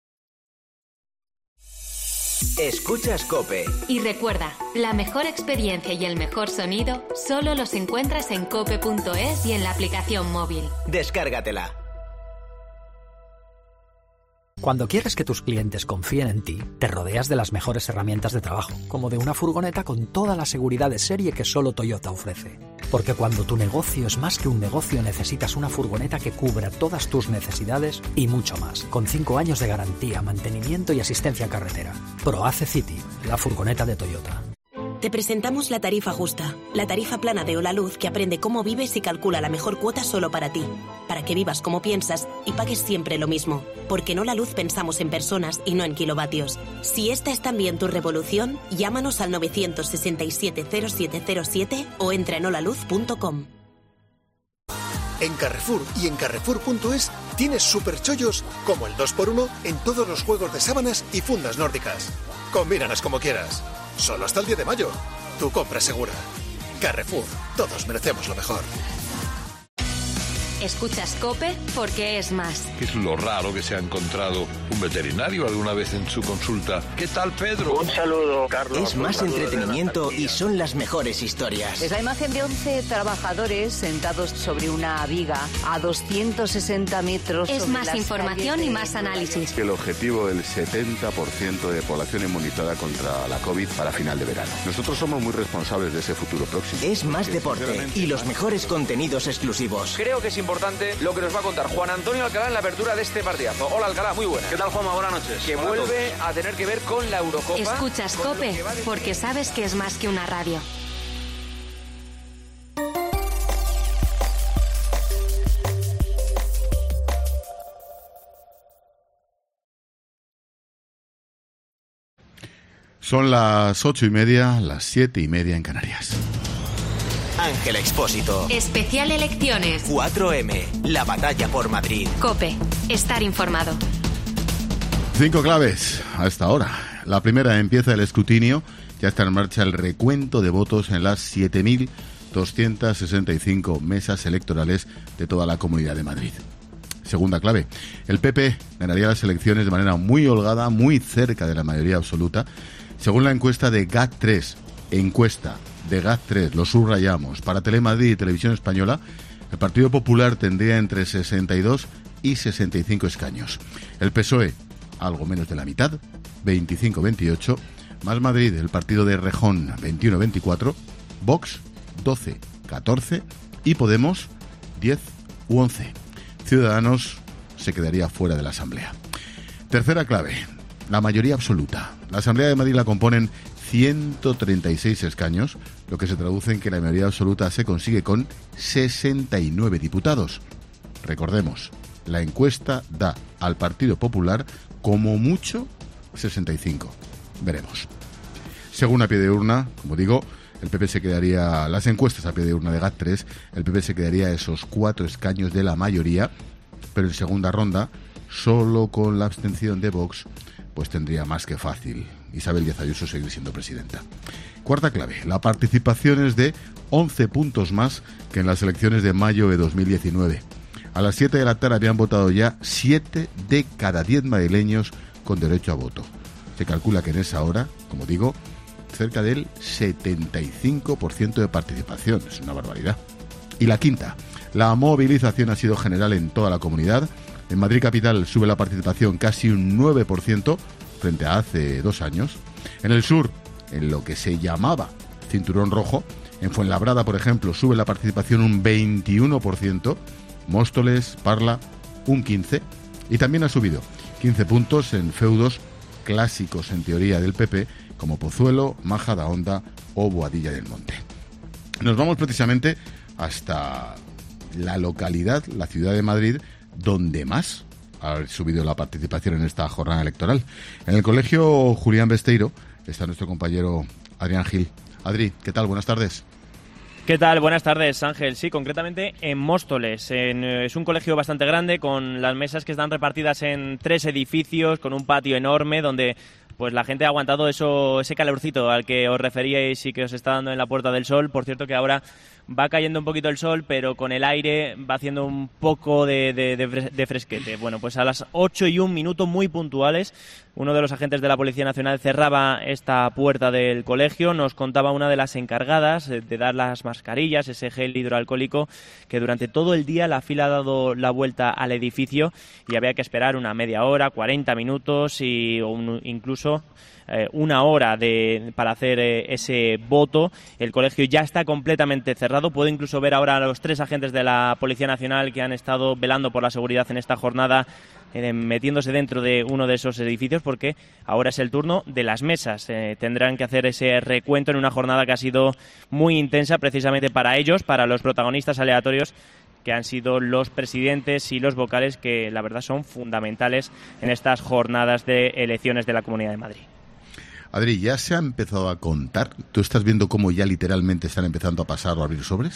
Escuchas COPE. Y recuerda, la mejor experiencia y el mejor sonido solo los encuentras en cope punto es y en la aplicación móvil. Descárgatela. Cuando quieres que tus clientes confíen en ti, te rodeas de las mejores herramientas de trabajo, como de una furgoneta con toda la seguridad de serie que solo Toyota ofrece. Porque cuando tu negocio es más que un negocio, necesitas una furgoneta que cubra todas tus necesidades y mucho más, con cinco años de garantía, mantenimiento y asistencia en carretera. ProAce City, la furgoneta de Toyota. Te presentamos la tarifa justa, la tarifa plana de Holaluz que aprende cómo vives y calcula la mejor cuota solo para ti, para que vivas como piensas y pagues siempre lo mismo, porque en Holaluz pensamos en personas y no en kilovatios. Si esta es también tu revolución, llámanos al novecientos sesenta y siete cero siete cero siete o entra en holaluz punto com. En Carrefour y en Carrefour punto es tienes superchollos como el dos por uno en todos los juegos de sábanas y fundas nórdicas. Combínalas como quieras. Solo hasta el diez de mayo. Tu compra segura. Carrefour. Todos merecemos lo mejor. Escuchas COPE porque es más. ¿Qué es lo raro que se ha encontrado un veterinario alguna vez en su consulta? ¿Qué tal, Pedro? Un saludo, Carlos. Es más entretenimiento y son las mejores historias. Es la imagen de once trabajadores sentados sobre una viga a doscientos sesenta metros. Es más información y más análisis. El objetivo del setenta por ciento de población inmunizada contra la COVID para final de verano. Nosotros somos muy responsables de ese futuro próximo. Es más deporte y los mejores contenidos exclusivos. Creo que es importante lo que nos va a contar Juan Antonio Alcalá en la apertura de este partidazo. Hola, Alcalá, muy buena. ¿Qué tal, Juanma? Buenas noches. Que Buenas vuelve noches. a tener que ver con la Eurocopa. Escuchas COPE porque sabes que es más que una radio. Son las ocho y media, las siete y media en Canarias. Ángel Expósito. Especial Elecciones. cuatro eme. La batalla por Madrid. COPE. Estar informado. Cinco claves a esta hora. La primera, empieza el escrutinio. Ya está en marcha el recuento de votos en las siete mil doscientas sesenta y cinco mesas electorales de toda la Comunidad de Madrid. Segunda clave, el P P ganaría las elecciones de manera muy holgada, muy cerca de la mayoría absoluta, según la encuesta de G A T tres. Encuesta de G A T tres, lo subrayamos, para Telemadrid y Televisión Española, el Partido Popular tendría entre sesenta y dos y sesenta y cinco escaños. El P S O E, algo menos de la mitad, veinticinco veintiocho, Más Madrid, el partido de Rejón, veintiuno veinticuatro, Vox, doce catorce y Podemos, diez u once. Ciudadanos se quedaría fuera de la Asamblea. Tercera clave, la mayoría absoluta. La Asamblea de Madrid la componen ciento treinta y seis escaños, lo que se traduce en que la mayoría absoluta se consigue con sesenta y nueve diputados. Recordemos, la encuesta da al Partido Popular como mucho sesenta y cinco. Veremos. Según a pie de urna, como digo, el P P se quedaría, las encuestas a pie de urna de G A T tres, el P P se quedaría esos cuatro escaños de la mayoría, pero en segunda ronda, solo con la abstención de Vox, pues tendría más que fácil Isabel Díaz Ayuso seguir siendo presidenta. Cuarta clave, la participación es de once puntos más que en las elecciones de mayo de dos mil diecinueve. A las siete de la tarde habían votado ya siete de cada diez madrileños con derecho a voto. Se calcula que en esa hora, como digo, cerca del setenta y cinco por ciento de participación. Es una barbaridad. Y la quinta, la movilización ha sido general en toda la comunidad. En Madrid capital sube la participación casi un nueve por ciento frente a hace dos años. En el sur, en lo que se llamaba cinturón rojo, en Fuenlabrada, por ejemplo, sube la participación un veintiuno por ciento. Móstoles, Parla, un quince por ciento. Y también ha subido quince puntos en feudos clásicos en teoría del P P, como Pozuelo, Majadahonda o Boadilla del Monte. Nos vamos precisamente hasta la localidad, la ciudad de Madrid, donde más ha subido la participación en esta jornada electoral. En el colegio Julián Besteiro está nuestro compañero Adrián Gil. Adri, ¿qué tal? Buenas tardes. ¿Qué tal? Buenas tardes, Ángel. Sí, concretamente en Móstoles. En, es un colegio bastante grande, con las mesas que están repartidas en tres edificios, con un patio enorme donde pues la gente ha aguantado eso, ese calorcito al que os referíais y que os está dando en la Puerta del Sol. Por cierto que ahora va cayendo un poquito el sol, pero con el aire va haciendo un poco de, de, de fresquete. Bueno, pues a las ocho y un minuto, muy puntuales, uno de los agentes de la Policía Nacional cerraba esta puerta del colegio. Nos contaba una de las encargadas de dar las mascarillas, ese gel hidroalcohólico, que durante todo el día la fila ha dado la vuelta al edificio y había que esperar una media hora, cuarenta minutos y un, incluso eh, una hora de, para hacer eh, ese voto. El colegio ya está completamente cerrado. Puedo incluso ver ahora a los tres agentes de la Policía Nacional que han estado velando por la seguridad en esta jornada, eh, metiéndose dentro de uno de esos edificios, porque ahora es el turno de las mesas. Eh, tendrán que hacer ese recuento en una jornada que ha sido muy intensa precisamente para ellos, para los protagonistas aleatorios, que han sido los presidentes y los vocales, que la verdad son fundamentales en estas jornadas de elecciones de la Comunidad de Madrid. Adri, ¿ya se ha empezado a contar? ¿Tú estás viendo cómo ya literalmente están empezando a pasar o a abrir sobres?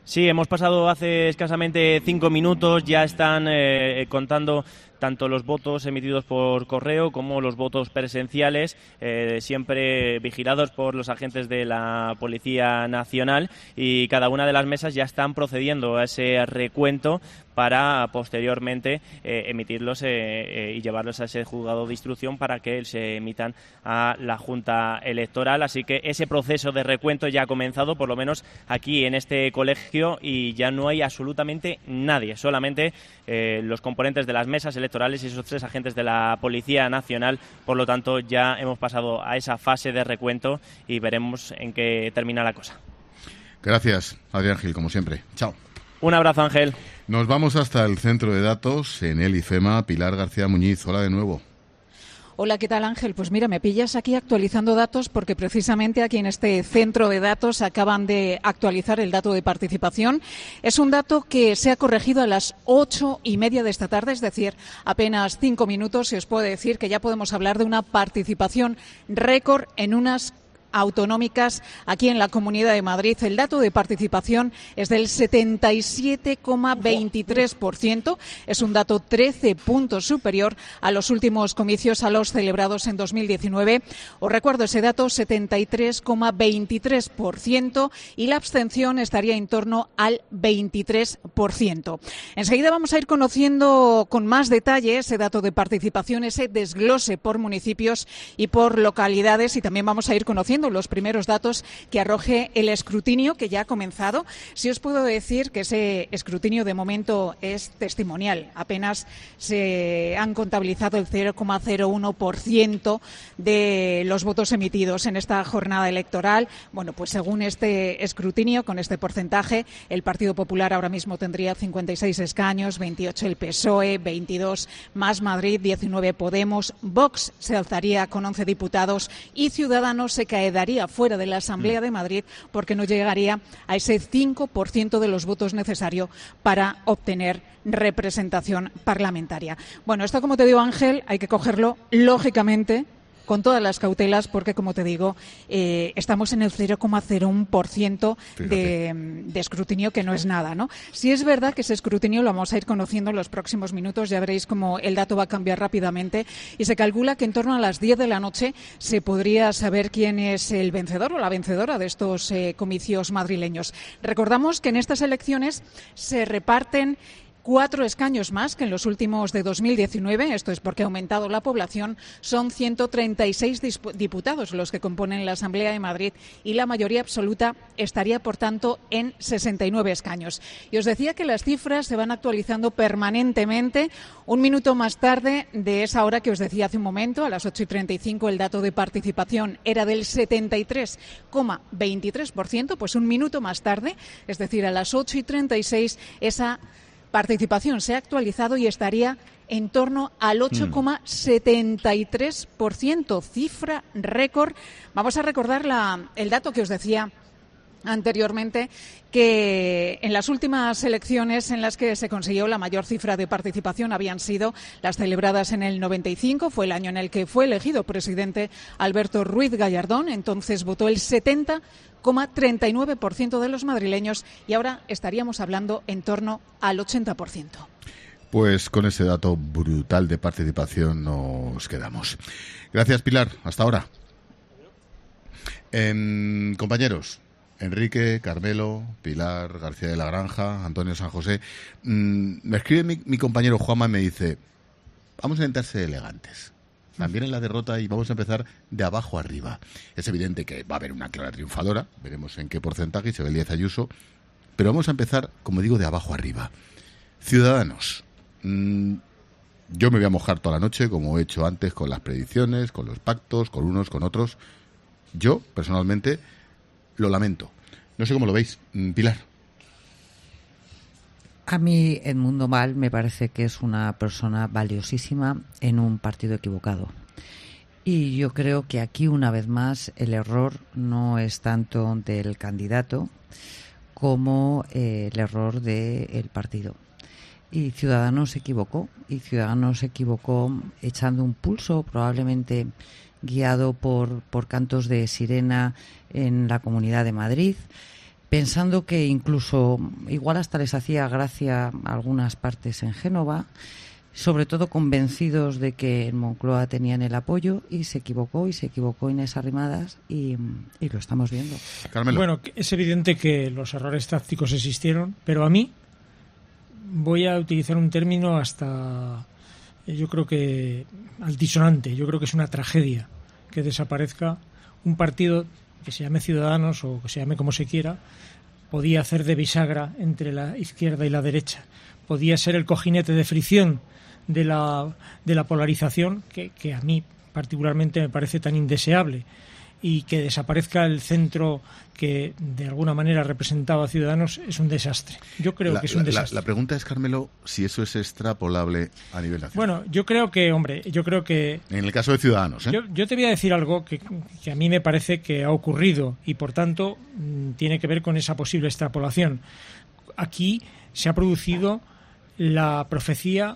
Sí, hemos pasado hace escasamente cinco minutos, ya están eh, contando tanto los votos emitidos por correo como los votos presenciales, eh, siempre vigilados por los agentes de la Policía Nacional, y cada una de las mesas ya están procediendo a ese recuento para posteriormente eh, emitirlos eh, eh, y llevarlos a ese juzgado de instrucción para que se emitan a la Junta Electoral. Así que ese proceso de recuento ya ha comenzado, por lo menos aquí en este colegio, y ya no hay absolutamente nadie, solamente eh, los componentes de las mesas electorales y esos tres agentes de la Policía Nacional. Por lo tanto, ya hemos pasado a esa fase de recuento y veremos en qué termina la cosa. Gracias, Adrián Gil, como siempre. Chao. Un abrazo, Ángel. Nos vamos hasta el centro de datos en el IFEMA. Pilar García Muñiz, hola de nuevo. Hola, ¿qué tal, Ángel? Pues mira, me pillas aquí actualizando datos porque precisamente aquí en este centro de datos acaban de actualizar el dato de participación. Es un dato que se ha corregido a las ocho y media de esta tarde, es decir, apenas cinco minutos, y os puedo decir que ya podemos hablar de una participación récord en unas autonómicas aquí en la Comunidad de Madrid. El dato de participación es del setenta y siete coma veintitrés por ciento. Es un dato trece puntos superior a los últimos comicios, a los celebrados en dos mil diecinueve. Os recuerdo ese dato, setenta y tres coma veintitrés por ciento, y la abstención estaría en torno al veintitrés por ciento. Enseguida vamos a ir conociendo con más detalle ese dato de participación, ese desglose por municipios y por localidades, y también vamos a ir conociendo los primeros datos que arroje el escrutinio, que ya ha comenzado. Sí os puedo decir que ese escrutinio de momento es testimonial. Apenas se han contabilizado el cero coma cero uno por ciento de los votos emitidos en esta jornada electoral. Bueno, pues según este escrutinio, con este porcentaje, el Partido Popular ahora mismo tendría cincuenta y seis escaños, veintiocho el P S O E, veintidós Más Madrid, diecinueve Podemos, Vox se alzaría con once diputados y Ciudadanos se caería daría fuera de la Asamblea de Madrid porque no llegaría a ese cinco por ciento de los votos necesario para obtener representación parlamentaria. Bueno, esto, como te digo, Ángel, hay que cogerlo lógicamente con todas las cautelas, porque, como te digo, eh, estamos en el cero coma cero uno por ciento de, de escrutinio, que no es nada, ¿no? Sí es verdad que ese escrutinio lo vamos a ir conociendo en los próximos minutos, ya veréis cómo el dato va a cambiar rápidamente, y se calcula que en torno a las diez de la noche se podría saber quién es el vencedor o la vencedora de estos eh, comicios madrileños. Recordamos que en estas elecciones se reparten cuatro escaños más que en los últimos de dos mil diecinueve, esto es porque ha aumentado la población. Son ciento treinta y seis diputados los que componen la Asamblea de Madrid, y la mayoría absoluta estaría, por tanto, en sesenta y nueve escaños. Y os decía que las cifras se van actualizando permanentemente. Un minuto más tarde de esa hora que os decía hace un momento, a las ocho y treinta y cinco, el dato de participación era del setenta y tres coma veintitrés por ciento, pues un minuto más tarde, es decir, a las ocho y treinta y seis, esa participación se ha actualizado y estaría en torno al ocho coma setenta y tres por ciento, cifra récord. Vamos a recordar la, el dato que os decía anteriormente, que en las últimas elecciones en las que se consiguió la mayor cifra de participación habían sido las celebradas en el noventa y cinco, fue el año en el que fue elegido presidente Alberto Ruiz Gallardón. Entonces votó el setenta coma treinta y nueve por ciento de los madrileños, y ahora estaríamos hablando en torno al ochenta por ciento. Pues con ese dato brutal de participación nos quedamos. Gracias, Pilar. Hasta ahora. Eh, compañeros, Enrique, Carmelo, Pilar, García de la Granja, Antonio San José. Mmm, me escribe mi, mi compañero Juanma y me dice: vamos a intentar ser elegantes también en la derrota, y vamos a empezar de abajo arriba. Es evidente que va a haber una clara triunfadora, veremos en qué porcentaje, se ve Elías Ayuso, pero vamos a empezar, como digo, de abajo arriba. Ciudadanos. Mmm, yo me voy a mojar toda la noche, como he hecho antes, con las predicciones, con los pactos, con unos, con otros. Yo, personalmente, lo lamento. No sé cómo lo veis. Pilar. A mí Edmundo Val me parece que es una persona valiosísima en un partido equivocado. Y yo creo que aquí, una vez más, el error no es tanto del candidato como eh, el error del partido. Y Ciudadanos se equivocó, y Ciudadanos se equivocó echando un pulso, probablemente guiado por, por cantos de sirena en la Comunidad de Madrid. pensando que incluso igual hasta les hacía gracia algunas partes en Génova, sobre todo convencidos de que en Moncloa tenían el apoyo, y se equivocó, y se equivocó Inés Arrimadas, y, y lo estamos viendo. Carmelo. Bueno, es evidente que los errores tácticos existieron, pero a mí voy a utilizar un término hasta, yo creo que altisonante, yo creo que es una tragedia que desaparezca un partido que se llame Ciudadanos o que se llame como se quiera. Podía hacer de bisagra entre la izquierda y la derecha, podía ser el cojinete de fricción de la, de la polarización que, que a mí particularmente me parece tan indeseable, y que desaparezca el centro que de alguna manera representaba a Ciudadanos es un desastre. Yo creo la, que es un la, desastre. La, la pregunta es, Carmelo, si eso es extrapolable a nivel nacional. Bueno, yo creo que, hombre, yo creo que... En el caso de Ciudadanos, ¿eh? Yo, yo te voy a decir algo que, que a mí me parece que ha ocurrido y, por tanto, tiene que ver con esa posible extrapolación. Aquí se ha producido la profecía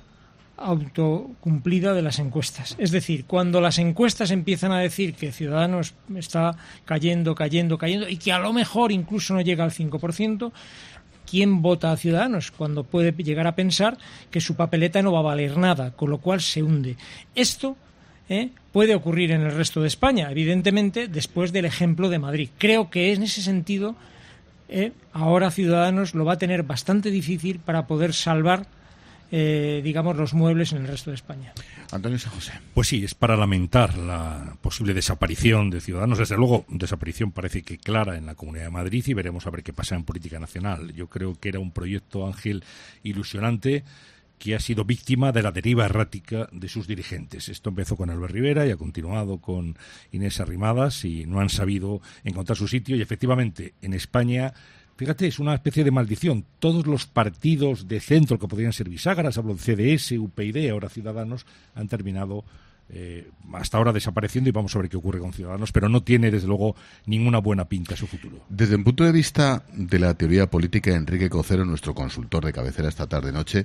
autocumplida de las encuestas. Es decir, cuando las encuestas empiezan a decir que Ciudadanos está cayendo, cayendo, cayendo y que a lo mejor incluso no llega al cinco por ciento, ¿quién vota a Ciudadanos? Cuando puede llegar a pensar que su papeleta no va a valer nada, con lo cual se hunde. Esto ¿eh? puede ocurrir en el resto de España, evidentemente, después del ejemplo de Madrid. Creo que en ese sentido eh, ahora Ciudadanos lo va a tener bastante difícil para poder salvar Eh, digamos, los muebles en el resto de España. Antonio San José. Pues sí, es para lamentar la posible desaparición de Ciudadanos. Desde luego, desaparición parece que clara en la Comunidad de Madrid, y veremos a ver qué pasa en política nacional. Yo creo que era un proyecto, Ángel, ilusionante, que ha sido víctima de la deriva errática de sus dirigentes. Esto empezó con Albert Rivera y ha continuado con Inés Arrimadas, y no han sabido encontrar su sitio. Y efectivamente, en España, fíjate, es una especie de maldición. Todos los partidos de centro que podrían ser bisagras, hablo de C D S, U P y, ahora Ciudadanos, han terminado eh, hasta ahora desapareciendo, y vamos a ver qué ocurre con Ciudadanos, pero no tiene, desde luego, ninguna buena pinta su futuro. Desde el punto de vista de la teoría política, Enrique Cocero, nuestro consultor de cabecera esta tarde-noche,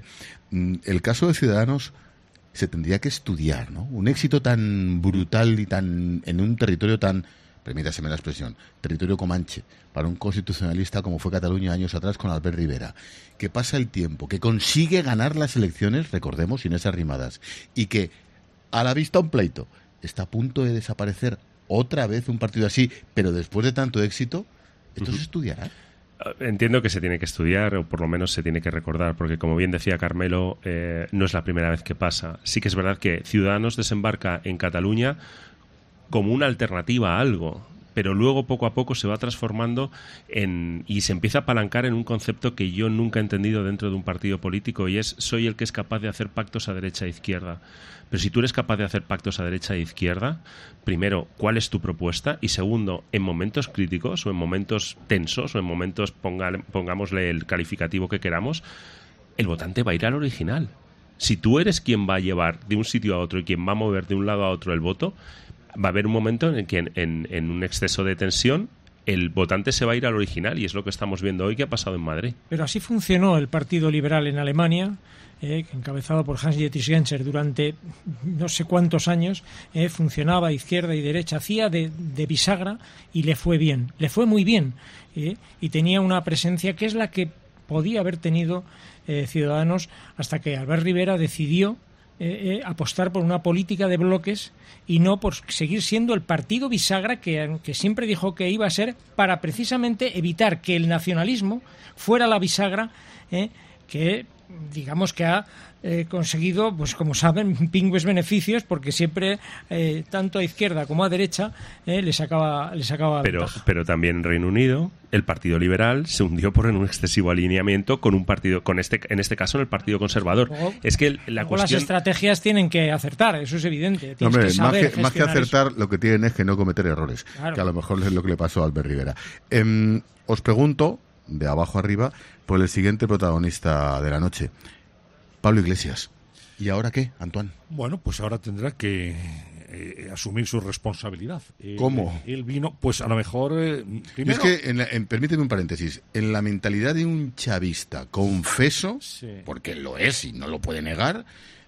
el caso de Ciudadanos se tendría que estudiar, ¿no? Un éxito tan brutal y tan en un territorio tan, permítaseme la expresión, territorio comanche, para un constitucionalista como fue Cataluña años atrás con Albert Rivera, que pasa el tiempo, que consigue ganar las elecciones, recordemos, Inés Arrimadas, y que, a la vista un pleito, está a punto de desaparecer otra vez un partido así, pero después de tanto éxito, ¿esto uh-huh. se estudiará? Entiendo que se tiene que estudiar, o por lo menos se tiene que recordar, porque como bien decía Carmelo, eh, no es la primera vez que pasa. Sí que es verdad que Ciudadanos desembarca en Cataluña como una alternativa a algo, pero luego poco a poco se va transformando en y se empieza a apalancar en un concepto que yo nunca he entendido dentro de un partido político, y es: soy el que es capaz de hacer pactos a derecha e izquierda. Pero si tú eres capaz de hacer pactos a derecha e izquierda, primero, ¿cuál es tu propuesta? Y segundo, en momentos críticos o en momentos tensos o en momentos, ponga, pongámosle el calificativo que queramos, el votante va a ir al original. Si tú eres quien va a llevar de un sitio a otro y quien va a mover de un lado a otro el voto, va a haber un momento en el que en, en, en un exceso de tensión el votante se va a ir al original, y es lo que estamos viendo hoy que ha pasado en Madrid. Pero así funcionó el Partido Liberal en Alemania, eh, encabezado por Hans-Dietrich Genscher durante no sé cuántos años, eh, funcionaba izquierda y derecha, hacía de, de bisagra, y le fue bien, le fue muy bien, eh, y tenía una presencia que es la que podía haber tenido eh, Ciudadanos, hasta que Albert Rivera decidió Eh, eh, apostar por una política de bloques y no por seguir siendo el partido bisagra que, que siempre dijo que iba a ser, para precisamente evitar que el nacionalismo fuera la bisagra eh, que digamos que ha eh, conseguido, pues como saben, pingües beneficios, porque siempre eh, tanto a izquierda como a derecha eh, le sacaba, le sacaba pero, ventaja. Pero también en Reino Unido el Partido Liberal se hundió por un excesivo alineamiento con un partido, con este, en este caso en el Partido Conservador. Luego, es que la cuestión... las estrategias tienen que acertar, eso es evidente. No, hombre, que más, que, más que acertar, eso. Lo que tienen es que no cometer errores, claro. Que a lo mejor es lo que le pasó a Albert Rivera. Eh, os pregunto, de abajo arriba, por el siguiente protagonista de la noche, Pablo Iglesias. ¿Y ahora qué, Antoine? Bueno, pues ahora tendrá que eh, asumir su responsabilidad. Eh, ¿Cómo? Él vino, pues a lo mejor... Eh, primero... Es que, en la, en, permíteme un paréntesis, en la mentalidad de un chavista confeso, sí. Porque lo es y no lo puede negar,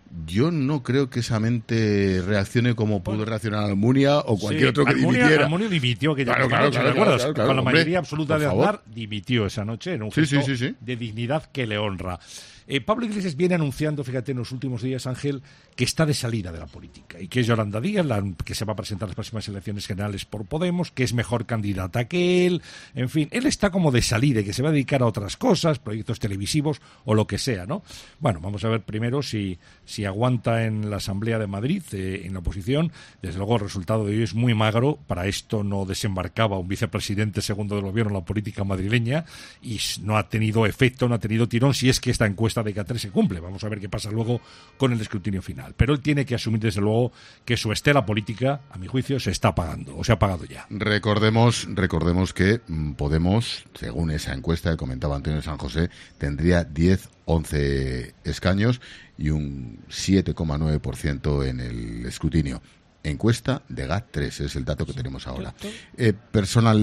yo no creo que esa mente reaccione como pudo reaccionar Almunia o cualquier sí, otro que Almunia, dimitiera. Almunia dimitió, que ya claro, no claro, noche, claro, ¿te acuerdas? claro, claro, Con la hombre, mayoría absoluta de por favor. Aznar, dimitió esa noche en un Sí, gesto sí, sí, sí. de dignidad que le honra. Eh, Pablo Iglesias viene anunciando, fíjate, en los últimos días, Ángel, que está de salida de la política y que es Yolanda Díaz, la, que se va a presentar en las próximas elecciones generales por Podemos, que es mejor candidata que él. En fin, él está como de salida y que se va a dedicar a otras cosas, proyectos televisivos o lo que sea, ¿no? Bueno, vamos a ver primero si, si aguanta en la Asamblea de Madrid, eh, en la oposición. Desde luego el resultado de hoy es muy magro. Para esto no desembarcaba un vicepresidente segundo del gobierno en la política madrileña y no ha tenido efecto, no ha tenido tirón, si es que esta encuesta de K tres se cumple. Vamos a ver qué pasa luego con el escrutinio final. Pero él tiene que asumir, desde luego, que su estela política, a mi juicio, se está apagando, o se ha apagado ya. Recordemos, recordemos que mm, Podemos, según esa encuesta que comentaba Antonio San José, tendría diez, once escaños y un siete coma nueve por ciento en el escrutinio. Encuesta de G A T tres, es el dato que tenemos ahora. Eh, personal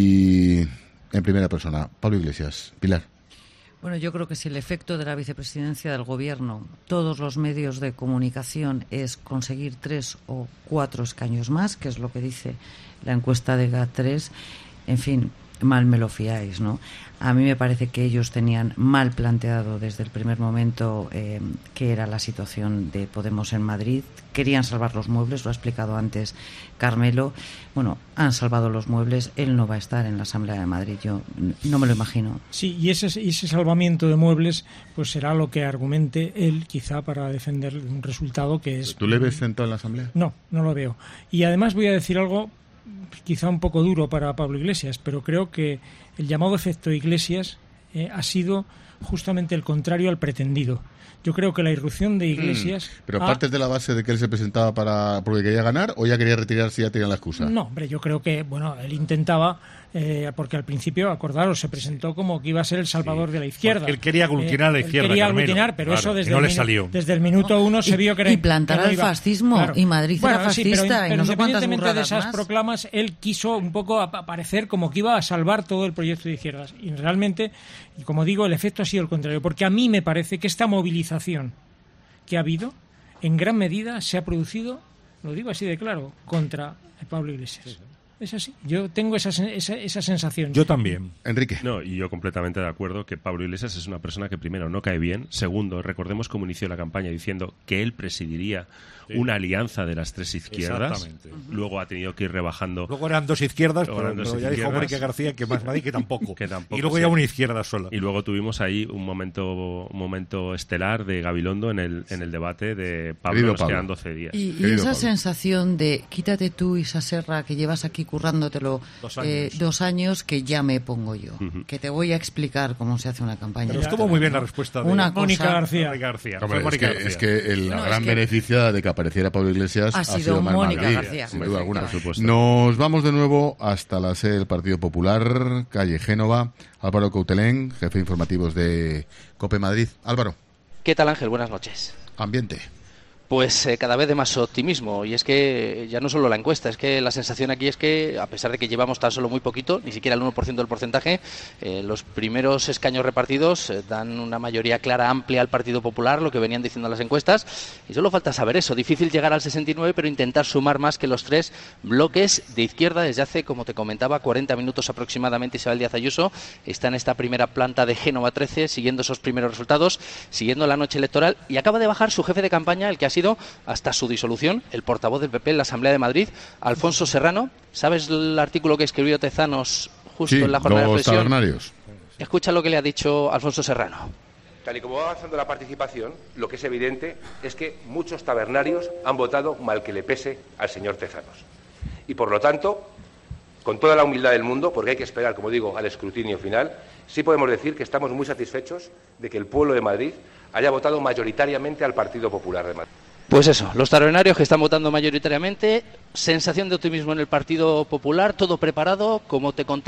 y en primera persona, Pablo Iglesias. Pilar. Bueno, yo creo que si el efecto de la vicepresidencia del Gobierno, todos los medios de comunicación, es conseguir tres o cuatro escaños más, que es lo que dice la encuesta de G A T tres, en fin, mal me lo fiáis, ¿no? A mí me parece que ellos tenían mal planteado desde el primer momento eh, qué era la situación de Podemos en Madrid. Querían salvar los muebles, lo ha explicado antes Carmelo. Bueno, han salvado los muebles, él no va a estar en la Asamblea de Madrid, yo no me lo imagino. Sí, y ese, ese salvamiento de muebles pues será lo que argumente él quizá para defender un resultado que es... ¿Tú le ves sentado en la Asamblea? No, no lo veo. Y además voy a decir algo quizá un poco duro para Pablo Iglesias, pero creo que el llamado efecto Iglesias eh, ha sido justamente el contrario al pretendido. Yo creo que la irrupción de Iglesias... Mm, ¿Pero ha... partes de la base de que él se presentaba para porque quería ganar o ya quería retirarse y ya tenía la excusa? No, hombre, yo creo que, bueno, él intentaba, eh, porque al principio, acordaros, se presentó como que iba a ser el salvador sí, de la izquierda. Él quería aglutinar eh, a la izquierda, Él quería Carmelo, aglutinar, pero claro, eso desde, no el le minu- salió. desde el minuto uno se y, vio que era... Y plantar que no al iba. fascismo, Claro. y Madrid bueno, era fascista, sí, pero, y pero no sé cuántas independientemente de esas más. proclamas, él quiso un poco aparecer como que iba a salvar todo el proyecto de izquierdas. Y realmente, y como digo, el efecto ha sido el contrario, porque a mí me parece que esta movilización que ha habido, en gran medida se ha producido, lo digo así de claro, contra Pablo Iglesias. Sí. Es así. Yo tengo esa, esa, esa sensación. Yo también. Enrique. No, y yo completamente de acuerdo que Pablo Iglesias es una persona que, primero, no cae bien. Segundo, recordemos cómo inició la campaña diciendo que él presidiría sí. una alianza de las tres izquierdas. Exactamente. Luego ha tenido que ir rebajando. Luego eran dos izquierdas, pero, eran dos pero ya izquierdas. dijo Enrique García que más nadie que tampoco. que tampoco. Y luego sí. ya una izquierda sola. Y luego tuvimos ahí un momento un momento estelar de Gabilondo en el en el debate de Pablo, Querido nos Pablo. quedan doce días. Y, y esa Pablo. sensación de quítate tú, Isa Serra, que llevas aquí currándotelo Dos años. Eh, dos años que ya me pongo yo. Uh-huh. Que te voy a explicar cómo se hace una campaña. Pero estuvo muy bien la respuesta de una Mónica cosa... García. García. Hombre, Mónica es, que, García. es que el, la no, gran es que... beneficiada de que apareciera Pablo Iglesias ha, ha sido, sido Mónica Madrid, García. sin duda alguna. Por supuesto. Nos vamos de nuevo hasta la sede del Partido Popular, calle Génova. Álvaro Coutelén, jefe de informativos de COPE Madrid. Álvaro. ¿Qué tal, Ángel? Buenas noches. Ambiente. Pues eh, cada vez de más optimismo, y es que ya no solo la encuesta, es que la sensación aquí es que, a pesar de que llevamos tan solo muy poquito, ni siquiera el uno por ciento del porcentaje, eh, los primeros escaños repartidos eh, dan una mayoría clara, amplia al Partido Popular, lo que venían diciendo las encuestas, y solo falta saber eso, difícil llegar al sesenta y nueve, pero intentar sumar más que los tres bloques de izquierda. Desde hace, como te comentaba, cuarenta minutos aproximadamente, Isabel Díaz Ayuso está en esta primera planta de Génova trece, siguiendo esos primeros resultados, siguiendo la noche electoral, y acaba de bajar su jefe de campaña, el que ha sido hasta su disolución, el portavoz del P P en la Asamblea de Madrid, Alfonso Serrano. ¿Sabes el artículo que escribió Tezanos justo sí, en la jornada de reflexión? Tabernarios. Escucha lo que le ha dicho Alfonso Serrano. Tal y como va avanzando la participación, lo que es evidente es que muchos tabernarios han votado mal que le pese al señor Tezanos. Y por lo tanto, con toda la humildad del mundo, porque hay que esperar, como digo, al escrutinio final, sí podemos decir que estamos muy satisfechos de que el pueblo de Madrid haya votado mayoritariamente al Partido Popular de Madrid. Pues eso, los tabernarios que están votando mayoritariamente, sensación de optimismo en el Partido Popular, todo preparado, como te contaba,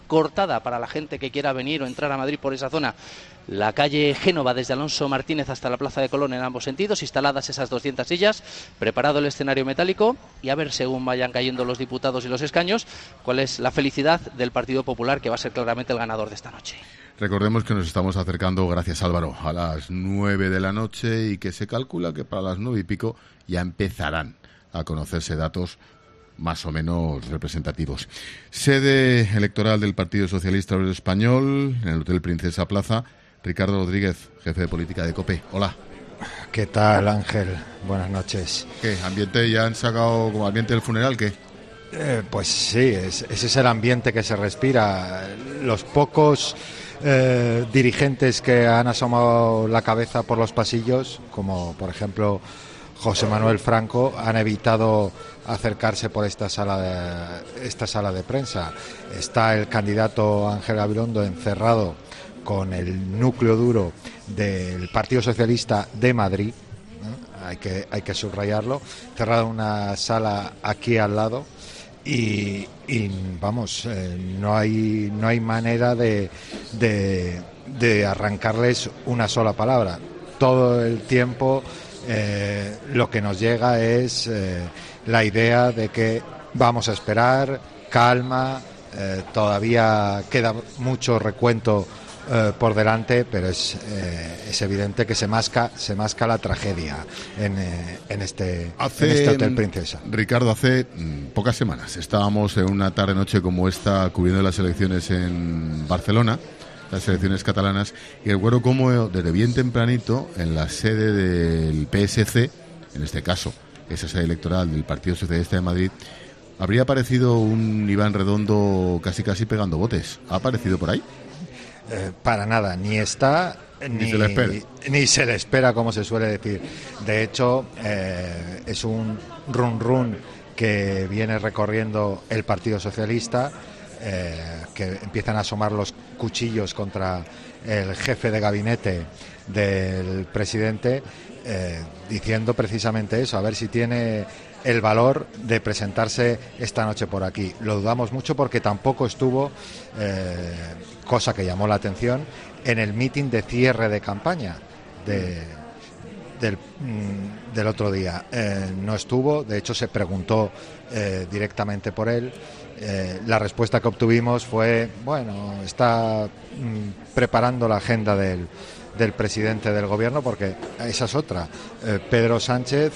cortada para la gente que quiera venir o entrar a Madrid por esa zona. La calle Génova desde Alonso Martínez hasta la Plaza de Colón en ambos sentidos, instaladas esas doscientas sillas, preparado el escenario metálico y a ver, según vayan cayendo los diputados y los escaños, cuál es la felicidad del Partido Popular, que va a ser claramente el ganador de esta noche. Recordemos que nos estamos acercando, gracias Álvaro, a las nueve de la noche y que se calcula que para las nueve y pico ya empezarán a conocerse datos más o menos representativos. Sede electoral del Partido Socialista Obrero Español, en el Hotel Princesa Plaza. Ricardo Rodríguez, jefe de política de COPE. Hola. ¿Qué tal, Ángel? Buenas noches. ¿Qué? ¿Ambiente ya han sacado como ambiente del funeral? ¿Qué? Eh, pues sí, es, ese es el ambiente que se respira. Los pocos eh, dirigentes que han asomado la cabeza por los pasillos, como por ejemplo José Manuel Franco, han evitado acercarse por esta sala de, esta sala de prensa. Está el candidato Ángel Gabilondo encerrado con el núcleo duro del Partido Socialista de Madrid, ¿no? hay que hay que subrayarlo, cerrado en una sala aquí al lado y, y vamos, eh, no hay no hay manera de, de de arrancarles una sola palabra. Todo el tiempo eh, lo que nos llega es eh, la idea de que vamos a esperar, calma, eh, todavía queda mucho recuento Eh, por delante, pero es eh, es evidente que se masca se masca la tragedia en, eh, en este hace, en este Hotel Princesa. Ricardo, hace mm, pocas semanas estábamos en una tarde noche como esta cubriendo las elecciones en Barcelona, las elecciones catalanas, y recuerdo cómo desde bien tempranito en la sede del P S C, en este caso esa sede electoral del Partido Socialista de Madrid, habría aparecido un Iván Redondo casi casi pegando botes. ¿Ha aparecido por ahí? Eh, para nada, ni está ni, ni, se le espera. ni se le espera, como se suele decir. De hecho, eh, es un run run que viene recorriendo el Partido Socialista, eh, que empiezan a asomar los cuchillos contra el jefe de gabinete del presidente, eh, diciendo precisamente eso, a ver si tiene el valor de presentarse esta noche por aquí. Lo dudamos mucho porque tampoco estuvo, eh, cosa que llamó la atención, en el mitin de cierre de campaña de, del, mm, del otro día. Eh, no estuvo, de hecho se preguntó eh, directamente por él. Eh, la respuesta que obtuvimos fue, bueno, está mm, preparando la agenda del, del presidente del gobierno, porque esa es otra. Eh, Pedro Sánchez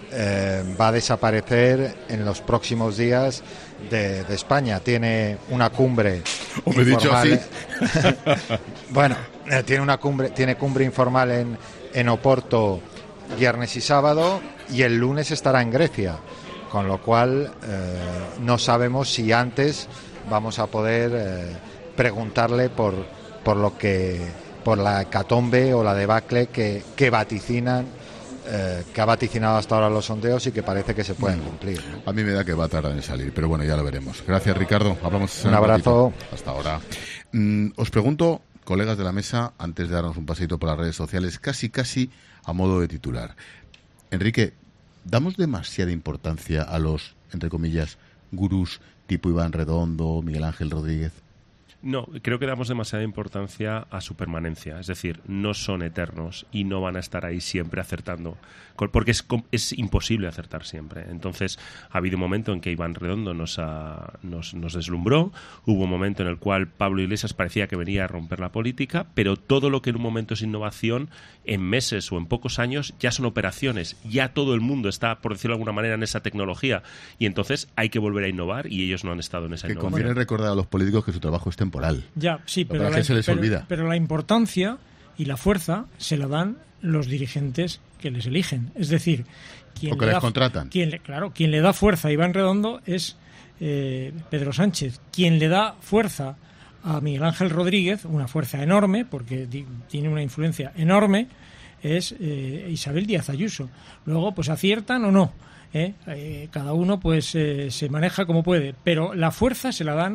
Eh, va a desaparecer en los próximos días de, de España. Tiene una cumbre Hombre, informal. Dicho así. Bueno, eh, tiene una cumbre, tiene cumbre informal en, en Oporto viernes y sábado, y el lunes estará en Grecia, con lo cual eh, no sabemos si antes vamos a poder eh, preguntarle por por lo que por la hecatombe o la debacle que, que vaticinan Eh, que ha vaticinado hasta ahora los sondeos y que parece que se pueden mm. cumplir, ¿no? A mí me da que va a tardar en salir, pero bueno, ya lo veremos. Gracias, Ricardo. Hablamos. Un abrazo. Ratito. Hasta ahora. Mm, os pregunto, colegas de la mesa, antes de darnos un paseito por las redes sociales, casi casi a modo de titular. Enrique, ¿damos demasiada importancia a los, entre comillas, gurús tipo Iván Redondo, Miguel Ángel Rodríguez? No, creo que damos demasiada importancia a su permanencia. Es decir, no son eternos y no van a estar ahí siempre acertando. Porque es, es imposible acertar siempre. Entonces, ha habido un momento en que Iván Redondo nos, ha, nos, nos deslumbró. Hubo un momento en el cual Pablo Iglesias parecía que venía a romper la política, pero todo lo que en un momento es innovación, en meses o en pocos años, ya son operaciones. Ya todo el mundo está, por decirlo de alguna manera, en esa tecnología. Y entonces hay que volver a innovar y ellos no han estado en esa que innovación. Conviene recordar a los políticos que su trabajo es temporal. Ya, sí, pero la, la, se les pero, olvida. pero la importancia y la fuerza se la dan los dirigentes que les eligen. Es decir, quien o que le les da, contratan. Quien le, claro, quien le da fuerza a Iván Redondo es eh, Pedro Sánchez. Quien le da fuerza a Miguel Ángel Rodríguez, una fuerza enorme, porque di, tiene una influencia enorme, es eh, Isabel Díaz Ayuso. Luego, pues aciertan o no. ¿eh? Eh, cada uno pues eh, se maneja como puede, pero la fuerza se la dan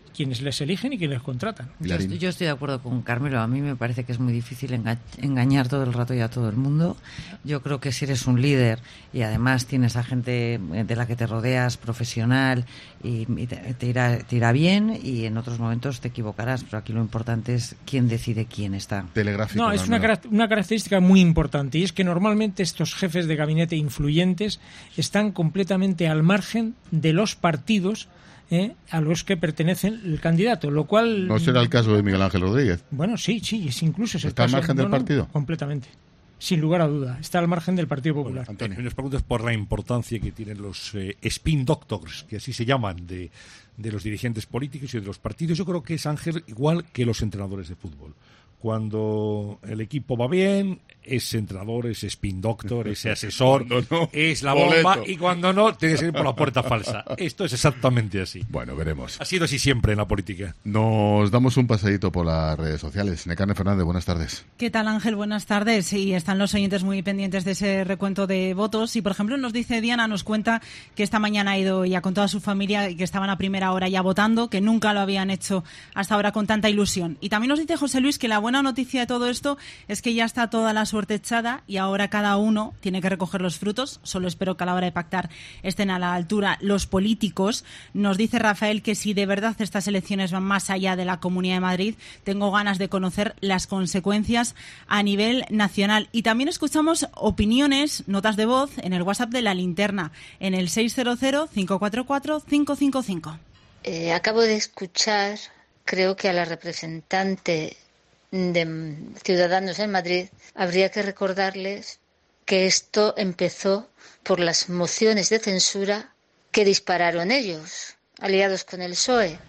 quienes les eligen y quienes les contratan. Yo estoy, yo estoy de acuerdo con Carmelo. A mí me parece que es muy difícil enga engañar todo el rato y a todo el mundo. Yo creo que si eres un líder y además tienes a gente de la que te rodeas profesional y, y te, te, irá, te irá bien, y en otros momentos te equivocarás, pero aquí lo importante es quién decide quién está. Telegráfico. No, es una, una característica muy importante, y es que normalmente estos jefes de gabinete influyentes están completamente al margen de los partidos ¿Eh? a los que pertenece el candidato, lo cual... ¿No será el caso de Miguel Ángel Rodríguez? Bueno, sí, sí, es incluso... Es ¿Está al margen del no, no, partido? Completamente, sin lugar a duda, está al margen del Partido Popular. Bueno, Antonio, nos preguntas por la importancia que tienen los eh, spin doctors, que así se llaman, de, de los dirigentes políticos y de los partidos. Yo creo que es, Ángel, igual que los entrenadores de fútbol. Cuando el equipo va bien, ese entrenador, ese spin doctor, ese asesor, no, es la bomba, boleto. Y cuando no, tienes que ir por la puerta falsa. Esto es exactamente así. Bueno, veremos. Ha sido así siempre en la política. Nos damos un pasadito por las redes sociales. Necarne Fernández, buenas tardes. ¿Qué tal, Ángel? Buenas tardes. Y están los oyentes muy pendientes de ese recuento de votos. Y, por ejemplo, nos dice Diana, nos cuenta que esta mañana ha ido ya con toda su familia y que estaban a primera hora ya votando, que nunca lo habían hecho hasta ahora con tanta ilusión. Y también nos dice José Luis que la buena noticia de todo esto es que ya está toda la suerte echada y ahora cada uno tiene que recoger los frutos. Solo espero que a la hora de pactar estén a la altura los políticos. Nos dice Rafael que si de verdad estas elecciones van más allá de la Comunidad de Madrid, tengo ganas de conocer las consecuencias a nivel nacional. Y también escuchamos opiniones, notas de voz en el WhatsApp de La Linterna, en el seis cero cero, cinco cuatro cuatro, cinco cinco cinco. Eh, acabo de escuchar, creo que a la representante de Ciudadanos en Madrid, habría que recordarles que esto empezó por las mociones de censura que dispararon ellos, aliados con el P S O E.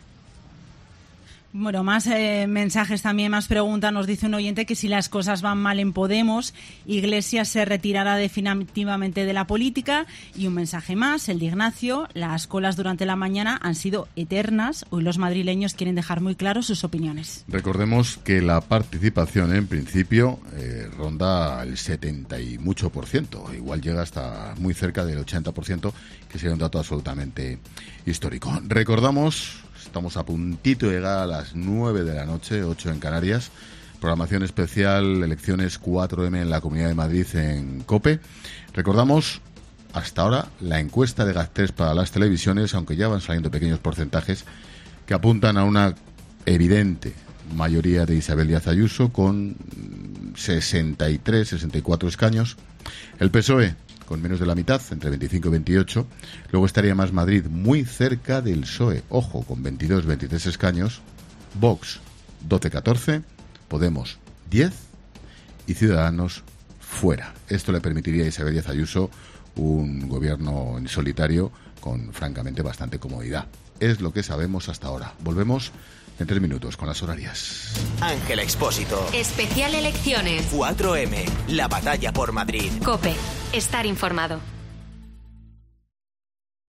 Bueno, más eh, mensajes también, más preguntas. Nos dice un oyente que si las cosas van mal en Podemos, Iglesias se retirará definitivamente de la política. Y un mensaje más, el de Ignacio: las colas durante la mañana han sido eternas. Hoy los madrileños quieren dejar muy claro sus opiniones. Recordemos que la participación en principio eh, ronda el setenta y mucho por ciento, igual llega hasta muy cerca del ochenta por ciento, que sería un dato absolutamente histórico. Recordamos... Estamos a puntito de llegar a las nueve de la noche, ocho en Canarias. Programación especial, elecciones cuatro eme en la Comunidad de Madrid en COPE. Recordamos, hasta ahora, la encuesta de GAT tres para las televisiones, aunque ya van saliendo pequeños porcentajes, que apuntan a una evidente mayoría de Isabel Díaz Ayuso, con sesenta y tres, sesenta y cuatro escaños. El P S O E, con menos de la mitad, entre veinticinco y veintiocho. Luego estaría Más Madrid muy cerca del P S O E, ojo, con veintidós, veintitrés escaños. Vox, doce, catorce. Podemos, diez. Y Ciudadanos, fuera. Esto le permitiría a Isabel Díaz Ayuso un gobierno en solitario con, francamente, bastante comodidad. Es lo que sabemos hasta ahora. Volvemos en tres minutos con las horarias. Ángel Expósito. Especial Elecciones. cuatro eme. La batalla por Madrid. COPE. Estar informado.